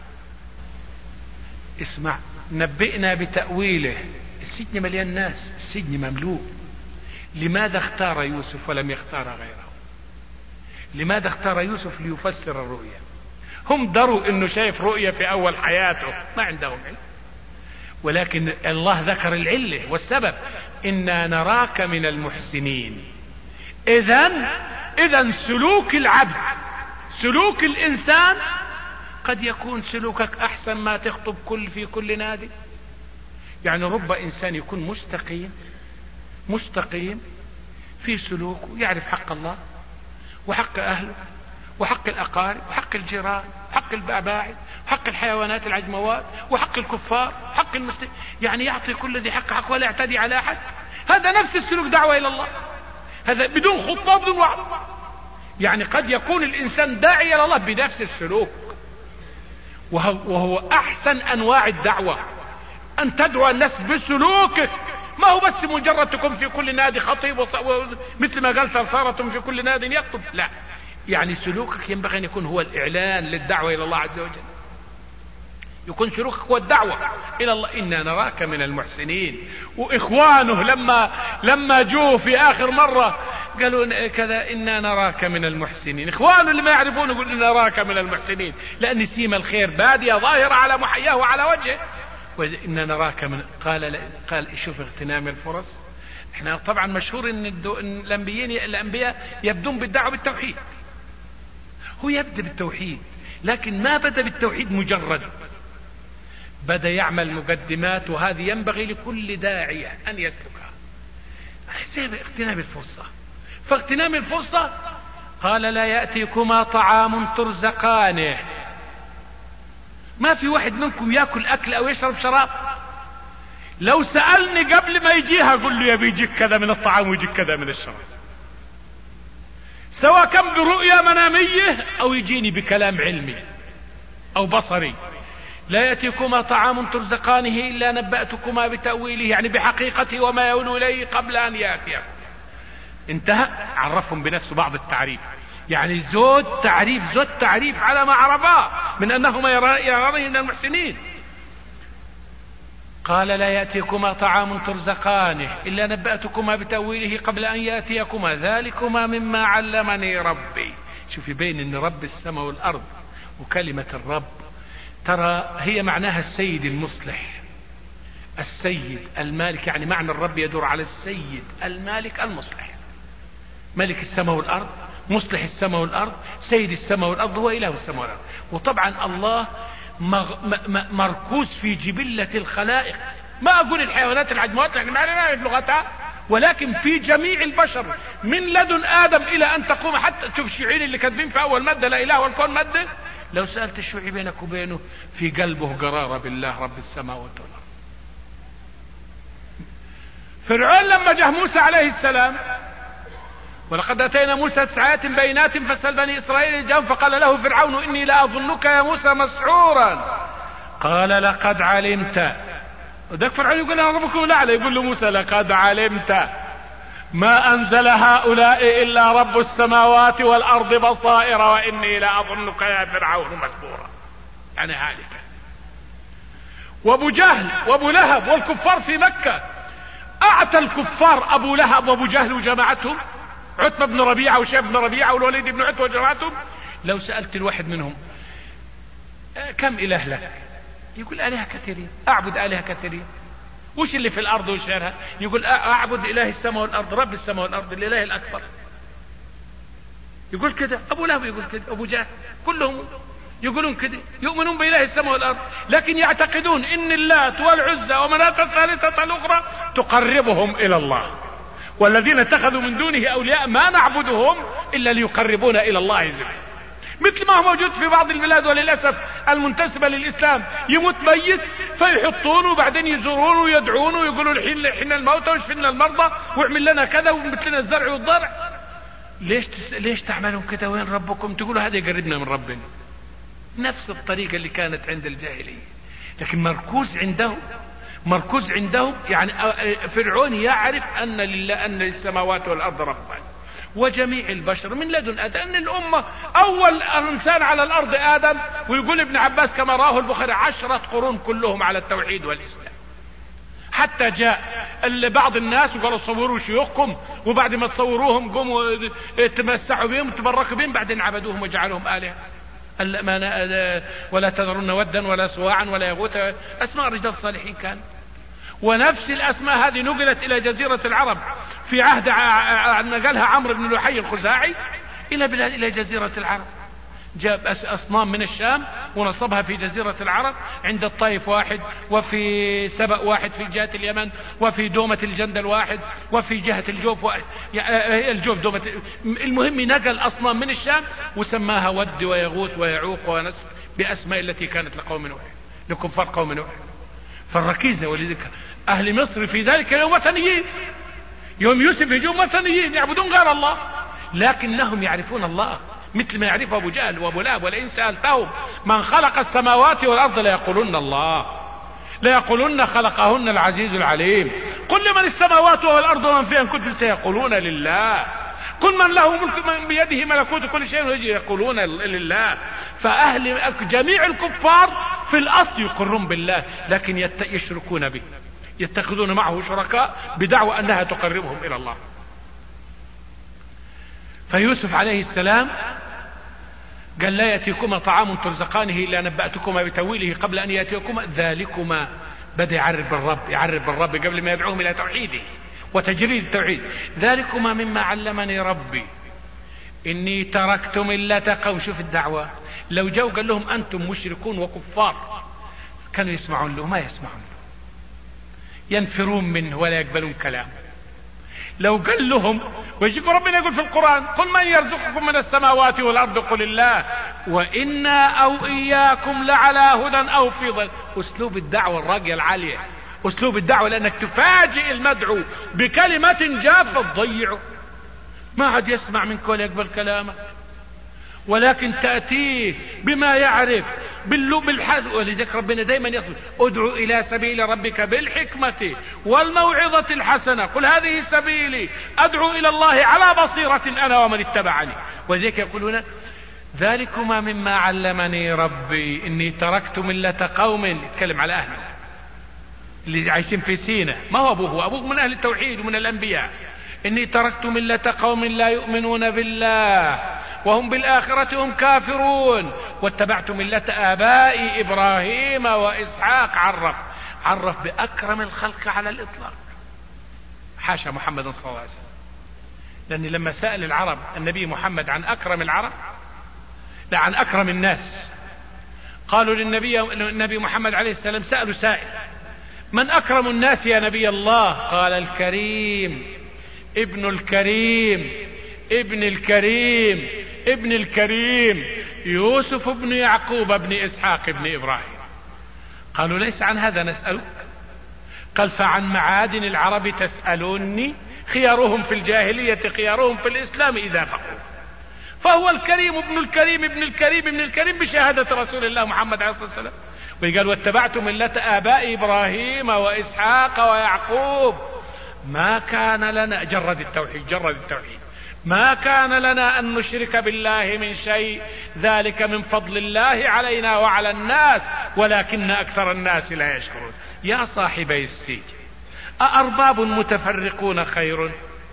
اسمع، نبئنا بتأويله. السجن مليان ناس، السجن مملوء. لماذا اختار يوسف ولم يختار غيره؟ لماذا اختار يوسف ليفسر الرؤيا؟ هم دروا انه شايف رؤيا في اول حياته، ما عندهم علم، ولكن الله ذكر العلة والسبب. إنا نراك من المحسنين. إذن إذن سلوك العبد، سلوك الإنسان قد يكون سلوكك أحسن ما تخطب كل في كل نادي. يعني رب إنسان يكون مستقيم مستقيم في سلوكه، يعرف حق الله وحق أهله وحق الأقارب وحق الجيران وحق البعباعد وحق الحيوانات العجموات وحق الكفار وحق المسلمين، يعني يعطي كل ذي حق حق ولا يعتدي على أحد. هذا نفس السلوك دعوة إلى الله، هذا بدون خطبة بدون وعظ. يعني قد يكون الإنسان داعي إلى الله بنفس السلوك، وهو أحسن أنواع الدعوة، أن تدعو الناس بسلوكك، ما هو بس مجرد تكون في كل نادي خطيب مثل ما قال ثرثارة في كل نادي يخطب، لا، يعني سلوكك ينبغي أن يكون هو الإعلان للدعوة إلى الله عز وجل، يكون سلوكك هو الدعوة إلى الله. إنا نراك من المحسنين. وإخوانه لما لما جو في آخر مرة قالوا كذا إنا نراك من المحسنين، إخوانه اللي ما يعرفون يقول إنا نراك من المحسنين، لأن سيم الخير بادية ظاهرة على محياه وعلى وجهه. وإنا نراك من قال لا قال شوف اغتنام الفرص. احنا طبعا مشهور ان, الدو... إن الانبياء الانبياء يبدون بالدعوه بالتوحيد، هو يبدا بالتوحيد، لكن ما بدا بالتوحيد مجرد، بدا يعمل مقدمات، وهذه ينبغي لكل داعيه ان يسلكها. حسين اغتنام الفرصه، فاغتنام الفرصه قال لا ياتيكما طعام ترزقانه، ما في واحد منكم ياكل اكل او يشرب شراب لو سألني قبل ما يجيها قل له يبي يجيك كذا من الطعام ويجيك كذا من الشراب. سواء كان برؤية منامية او يجيني بكلام علمي او بصري. لا يأتيكما طعام ترزقانه الا نبأتكما بتأويله، يعني بحقيقته وما يولو اليه قبل ان يأتيه. انتهى. عرفهم بنفسه بعض التعريف، يعني زود تعريف زود تعريف على ما عرفاه من انهما يرانه من المحسنين. قال لا يأتيكما طعام ترزقانه إلا نبأتكما بتأويله قبل أن يأتيكما ذلكما مما علمني ربي. شوفي بين أن رب السماء والأرض وكلمة الرب ترى هي معناها السيد المصلح، السيد المالك، يعني معنى الرب يدور على السيد المالك المصلح، ملك السماء والأرض، مصلح السماء والأرض، سيد السماء والأرض، هو إله السماء والأرض. وطبعا الله مركوز في جبلة الخلائق، ما أقول الحيوانات العجمات يعني ما نعرف لغتها، ولكن في جميع البشر من لدن آدم إلى أن تقوم. حتى الشيوعيين اللي كاتبين في أول مادة لا إله والكون مادة، لو سألت الشيوعي بينك وبينه في قلبه قرارة بالله رب السماوات والأرض. فرعون لما جه موسى عليه السلام ولقد أتينا موسى تسع آيات بينات فاسأل بني إسرائيل جاءهم فقال له فرعون إني لأظنك يا موسى مسحورا قال لقد علمت. وذاك فرعون يقول أنا ربكم الأعلى، يقول له موسى لقد علمت ما أنزل هؤلاء إلا رب السماوات والأرض بصائر وإني لأظنك يا فرعون مسحورا، يعني هالكا. وأبو جهل وأبو لهب والكفار في مكة، أعتى الكفار أبو لهب وأبو جهل وجماعتهم، عتبة بن ربيعة وشيخ بن ربيعة والوليد بن عتبة وجماعتهم. لو سألت الواحد منهم كم إله لك؟ يقول آلهة كثيرين، أعبد آلهة كثيرين. وش اللي في الأرض وش غيرها؟ يقول أعبد إله السماء والأرض، رب السماء والأرض، الإله الأكبر. يقول كده أبو لهب، يقول كده أبو جهل، كلهم يقولون كده، يؤمنون بإله السماء والأرض، لكن يعتقدون إن اللات والعزى ومناة الثالثة الأخرى تقربهم إلى الله، والذين اتخذوا من دونه أولياء ما نعبدهم إلا ليقربونا إلى الله زلفى. مثل ما هو موجود في بعض البلاد وللأسف المنتسبة للإسلام، يموت ميت فيحطونه وبعدين يزورونه ويدعونه ويقولوا الحين حنا الموتى وشفنا المرضى واعمل لنا كذا ومثل لنا الزرع والضرع. ليش تس... ليش تعملون كذا؟ وين ربكم؟ تقولوا هذا يقربنا من ربنا. نفس الطريقة اللي كانت عند الجاهلية، لكن مركوز عندهم مركوز عندهم يعني فرعون يعرف أن لله أن للسماوات والأرض ربا وجميع البشر من لدن آدم، أن الأمة أول إنسان على الأرض آدم. ويقول ابن عباس كما راه البخاري عشرة قرون كلهم على التوحيد والإسلام، حتى جاء بعض الناس وقالوا صوروا شيوخكم، وبعد ما تصوروهم قوموا تمسحوا بهم وتبركوا بهم، بعدين عبدوهم وجعلهم آلهة. ولا تذرن ودا ولا سواعا ولا يغوث، أسماء رجال صالحين كان. ونفس الأسماء هذه نقلت إلى جزيرة العرب في عهد نقلها عمرو بن لحي الخزاعي إلى بلاد إلى جزيرة العرب. جاب أصنام من الشام ونصبها في جزيرة العرب، عند الطائف واحد، وفي سبأ واحد في جهة اليمن، وفي دومة الجندل واحد، وفي جهة الجوف واحد. الجوف دومة، المهم نقل أصنام من الشام وسماها ود ويغوث ويعوق ونسر بأسماء التي كانت لقوم نوح، لكفار قوم نوح. فالركيزة ولذلك أهل مصر في ذلك اليوم وثنيين، يوم يوسف يجون وثنيين يعبدون غير الله، لكنهم يعرفون الله مثل ما يعرف أبو جهل وأبو لهب. ولئن سألتهم من خلق السماوات والأرض ليقولون الله، ليقولون خلقهن العزيز العليم. قل لمن السماوات والأرض ومن فيهن كنتم سيقولون لله. كل من له ملك من بيده ملكوت كل شيء ويجي يقولون لله. فأهل جميع الكفار في الأصل يقرون بالله، لكن يشركون به، يتخذون معه شركاء بدعوى أنها تقربهم إلى الله. فيوسف عليه السلام قال لا يأتيكما طعام ترزقانه إلا نبأتكما بتأويله قبل أن يأتيكما ذلكما. بدأ يعرف بالرب، يعرف بالرب قبل ما يدعوهم إلى توحيده وتجريد التوحيد. ذلكما مما علمني ربي إني تركت ملة قوم. شوف الدعوة، لو جو قال لهم أنتم مشركون وكفار كانوا يسمعون له، ما يسمعون له، ينفرون منه ولا يقبلون كلامه. لو قال لهم، ويجيكم ربنا يقول في القرآن قل من يرزقكم من السماوات والأرض قل الله وإنا أو إياكم لعلى هدى أو في ضلال. أسلوب الدعوة الراقية العالية، أسلوب الدعوة، لأنك تفاجئ المدعو بكلمة جافة تضيعه. ما عاد يسمع منك ولا يقبل كلامك، ولكن تأتيه بما يعرف بالحزم. ولذلك ربنا دائما يصبر: ادعو إلى سبيل ربك بالحكمة والموعظة الحسنة، قل هذه سبيلي أدعو إلى الله على بصيرة أنا ومن اتبعني. ولذلك يقولون: ذلكما مما علمني ربي إني تركت ملة قوم. يتكلم على أهله اللي عايشين في سيناء، ما هو أبوه، أبوه من أهل التوحيد ومن الأنبياء. إني تركت ملة قوم لا يؤمنون بالله وهم بالآخرة هم كافرون واتبعت ملة آبائي إبراهيم وإسحاق. عرف عرف بأكرم الخلق على الإطلاق، حاشا محمد صلى الله عليه وسلم. لأن لما سأل العرب النبي محمد عن أكرم العرب، لا عن أكرم الناس، قالوا للنبي النبي محمد عليه السلام، سألوا سائل: من أكرم الناس يا نبي الله؟ قال: الكريم ابن الكريم ابن الكريم ابن الكريم يوسف ابن يعقوب ابن إسحاق ابن إبراهيم. قالوا: ليس عن هذا نسألك. قال: فعن معادن العرب تسألوني؟ خيارهم في الجاهلية خيارهم في الإسلام إذا فقهوا. فهو الكريم ابن الكريم ابن الكريم ابن الكريم بشهادة رسول الله محمد عليه الصلاة والسلام. وقال: واتبعت ملة آباء إبراهيم وإسحاق ويعقوب. ما كان لنا، جرد التوحيد جرد التوحيد ما كان لنا أن نشرك بالله من شيء، ذلك من فضل الله علينا وعلى الناس ولكن أكثر الناس لا يشكرون. يا صاحبي السجن، أأرباب متفرقون خير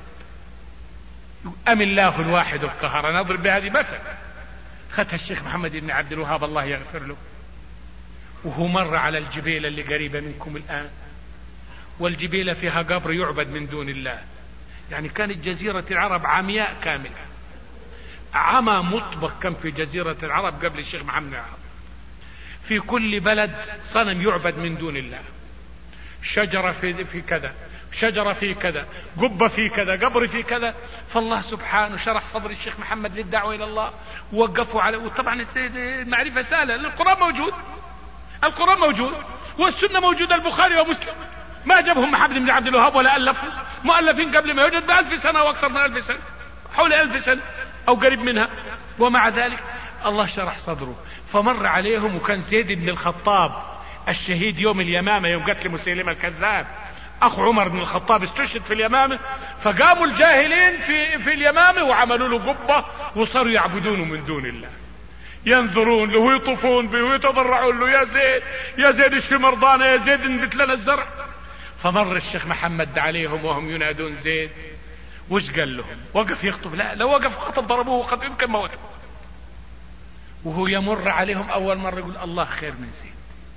أم الله الواحد القهار؟ نضرب بهذه مثل خدها الشيخ محمد بن عبد الوهاب الله يغفر له، وهو مر على الجبيلة اللي قريبة منكم الآن، والجبيلة فيها قبر يعبد من دون الله. يعني كانت جزيرة العرب عمياء كاملة، عمى مطبق كان في جزيرة العرب قبل الشيخ محمد العرب. في كل بلد صنم يعبد من دون الله، شجرة في, في كذا، شجرة في كذا، قبة في كذا، قبر في كذا. فالله سبحانه شرح صدر الشيخ محمد للدعوة إلى الله، ووقفوا على. وطبعا المعرفة سهلة، القرآن موجود، القرآن موجود والسنة موجودة، البخاري ومسلم. ما جابهم محمد بن عبد الوهاب ولا ألفهم، مؤلفين قبل ما يوجد بألف سنة وأكثر من ألف سنة، حول ألف سنة أو قريب منها. ومع ذلك الله شرح صدره، فمر عليهم. وكان زيد بن الخطاب الشهيد يوم اليمامة، يوم قتل مسيلمة الكذاب، أخو عمر بن الخطاب استشهد في اليمامة. فقاموا الجاهلين في, في اليمامة وعملوا له قبة وصاروا يعبدونه من دون الله، ينظرون له ويطوفون به ويتضرعون له: يا زيد يا زيد اشفي مرضانا، يا زيد انبت لنا الزرع. فمر الشيخ محمد عليهم وهم ينادون زيد، وش قال لهم؟ وقف يخطب؟ لا، لو وقف خطب ضربوه قد يمكن موته. وهو يمر عليهم أول مرة يقول: الله خير من زيد.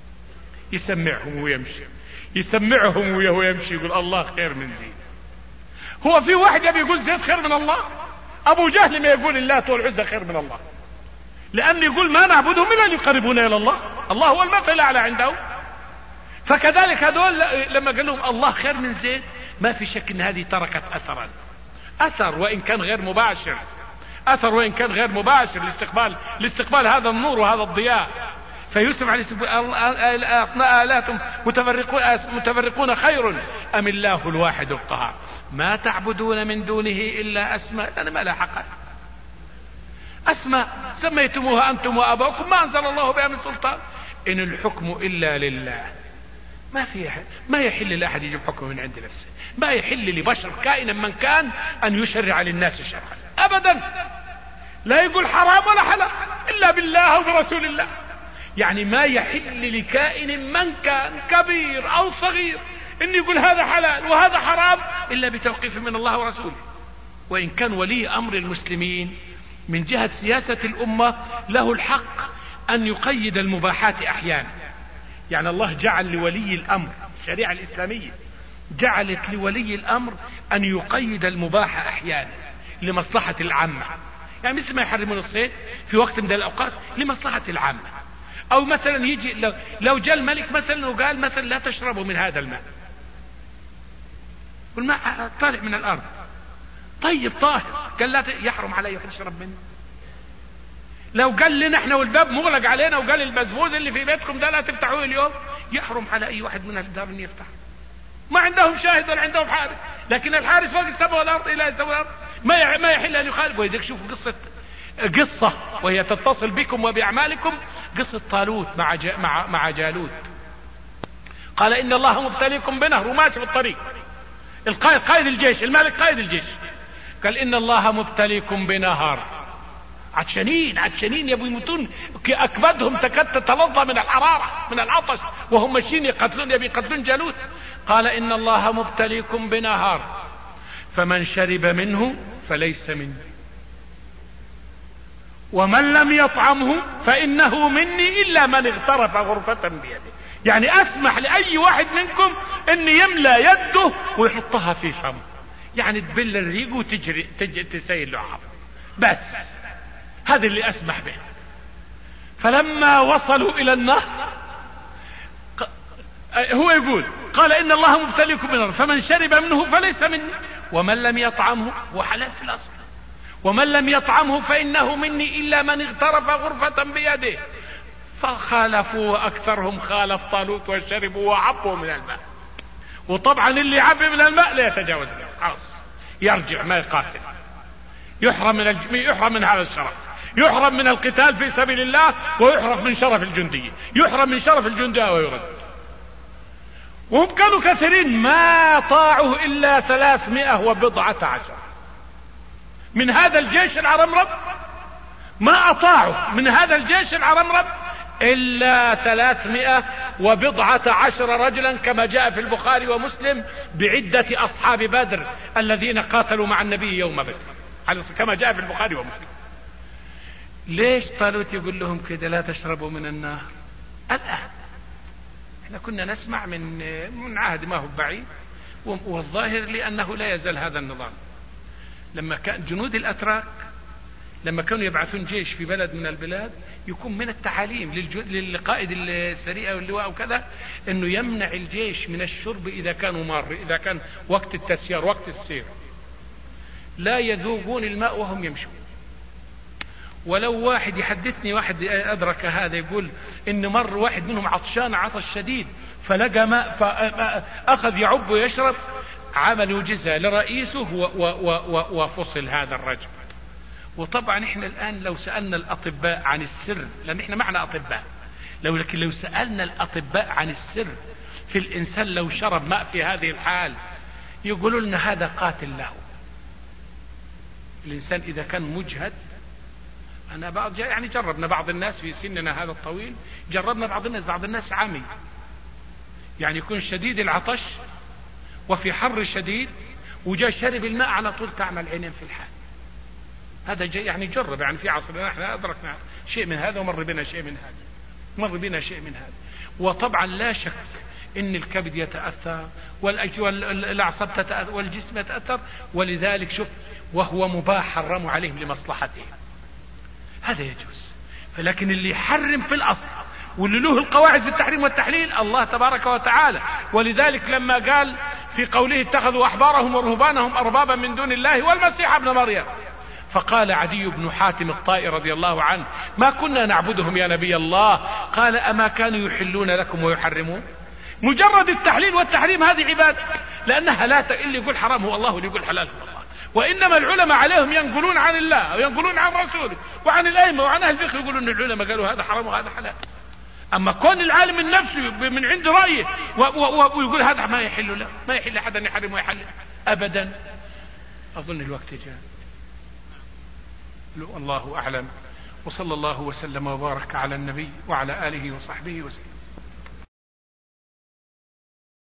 يسمعهم ويمشي، يسمعهم وهو يمشي يقول: الله خير من زيد. هو في واحد يبي يقول زيد خير من الله؟ أبو جهل ما يقول الله والعزى خير من الله، لأن يقول ما نعبدهم إلا ليقربونا إلى الله، الله هو المثل الأعلى عنده. فكذلك هذول لما قال لهم الله خير من زيد، ما في شك ان هذه تركت اثرا، اثر وان كان غير مباشر، اثر وان كان غير مباشر لاستقبال لاستقبال هذا النور وهذا الضياء. فيوسف عليه السلام: اصنع آلهة متفرقون متفرقون خير ام الله الواحد القهار ما تعبدون من دونه الا اسماء. انا ما لا حق، اسماء سميتموها انتم واباؤكم ما انزل الله بها من سلطان ان الحكم الا لله. ما في ما يحل لأحد يجيب حكم من عند نفسه، ما يحل لبشر كائنا من كان أن يشرع للناس شرعا أبدا. لا يقول حرام ولا حلال إلا بالله وبرسول الله. يعني ما يحل لكائن من كان كبير أو صغير إن يقول هذا حلال وهذا حرام إلا بتوقيف من الله ورسوله. وإن كان ولي أمر المسلمين من جهة سياسة الأمة له الحق أن يقيد المباحات أحيانا. يعني الله جعل لولي الأمر، الشريعة الإسلامية جعلت لولي الأمر أن يقيد المباح أحيانا لمصلحة العامة. يعني مثل ما يحرمون الصيد في وقت من الأوقات لمصلحة العامة. أو مثلا يجي لو, لو جاء الملك مثلا وقال مثلا لا تشربوا من هذا الماء، والماء طالع من الأرض طيب طاهر، قال لا يحرم علي تشرب منه. لو قال لنا احنا والباب مغلق علينا وقال البزبوز اللي في بيتكم ده لا تفتحوه اليوم، يحرم على اي واحد من الدار ان يفتح. ما عندهم شاهد ولا عندهم حارس، لكن الحارس فوق السماء والارض الى السماء والارض ما ما يحل ان يخالف. ويدك شوفوا قصة قصة وهي تتصل بكم وبأعمالكم، قصة طالوت مع جا مع مع جالوت. قال إن الله مبتليكم بنهر، وماشي في الطريق القائد قائد الجيش الملك قائد الجيش قال إن الله مبتليكم بنهر. عطشانين عطشانين يبوا يموتون، أكبدهم تكاد تتلظى من الحرارة من العطش وهم ماشيين يقتلون يبي يقتلون جالوت. قال إن الله مبتليكم بنهر فمن شرب منه فليس مني ومن لم يطعمه فإنه مني إلا من اغترف غرفة بيده. يعني أسمح لأي واحد منكم أن يملى يده ويحطها في فمه، يعني تبل الريق وتجري تجري تسيل لعاب، بس هذا اللي أسمح به. فلما وصلوا إلى النهر هو يقول قال إن الله مبتليكم بنهر فمن شرب منه فليس مني ومن لم يطعمه، وحلال في الأصل، ومن لم يطعمه فإنه مني إلا من اغترف غرفة بيده. فخالفوا أكثرهم خالف طالوت وشربوا وعبوا من الماء. وطبعا اللي عب من الماء لا يتجاوز له، خلاص يرجع ما يقاتل، يحرم من الج... يحرم من هذا الشرف، يحرم من القتال في سبيل الله، ويحرم من شرف الجندية، يحرم من شرف الجندية ويرد. وهم كانوا كثيرين ما طاعوا إلا ثلاثمائة وبضعة عشر من هذا الجيش العرمرم، ما أطاعوا من هذا الجيش العرمرم إلا ثلاثمائة وبضعة عشر رجلا، كما جاء في البخاري ومسلم بعدة أصحاب بدر الذين قاتلوا مع النبي يوم بدر، كما جاء في البخاري ومسلم. ليش طالوت يقول لهم كده لا تشربوا من النهر الآن؟ احنا كنا نسمع من من عهد ما هو بعيد، والظاهر لأنه لا يزال هذا النظام. لما كان جنود الأتراك لما كانوا يبعثون جيش في بلد من البلاد، يكون من التعاليم للقائد السريع واللواء وكذا انه يمنع الجيش من الشرب اذا كانوا مار، اذا كان وقت التسيير وقت السير لا يذوقون الماء وهم يمشون. ولو واحد يحدثني واحد أدرك هذا يقول إن مر واحد منهم عطشان عطش شديد فلقى ماء فأخذ يعب ويشرب، عملوا جزاء لرئيسه وفصل هذا الرجل. وطبعا احنا الآن لو سألنا الأطباء عن السر، لأن احنا معنا أطباء، لو لكن لو سألنا الأطباء عن السر في الإنسان لو شرب ماء في هذه الحال يقولوا لنا هذا قاتل له. الإنسان إذا كان مجهد، أنا بعض يعني جربنا بعض الناس في سننا هذا الطويل، جربنا بعض الناس بعض الناس عمي، يعني يكون شديد العطش وفي حر شديد وجاء شرب الماء على طول تعمل عينين في الحال. هذا يعني جرب، يعني في عصرنا احنا أدركنا شيء من هذا ومر بنا شيء من هذا مر بنا شيء من هذا. وطبعا لا شك إن الكبد يتأثر والأعصاب تتأثر والجسم يتأثر، ولذلك شوف وهو مباح حرموا عليهم لمصلحته، هذا يجوز. فلكن اللي يحرم في الأصل واللي له القواعد في التحريم والتحليل الله تبارك وتعالى. ولذلك لما قال في قوله اتخذوا أحبارهم ورهبانهم أربابا من دون الله والمسيح ابن مريم، فقال عدي بن حاتم الطائي رضي الله عنه ما كنا نعبدهم يا نبي الله، قال أما كانوا يحلون لكم ويحرمون؟ مجرد التحليل والتحريم هذه عبادة، لأنها لا ت... اللي يقول حرام هو الله واللي يقول حلال هو الله. وإنما العلماء عليهم ينقلون عن الله وينقلون عن رسوله وعن الأئمة وعن أهل الفقه، يقولون أن العلماء قالوا هذا حرام وهذا حلال. أما كون العالم من نفسه من عند رأيه و... و... ويقول هذا ما يحل له، ما يحل أحد أن يحرم ويحلل أبدا. أظن الوقت جاء، الله أعلم، وصلى الله وسلم وبارك على النبي وعلى آله وصحبه وسلم.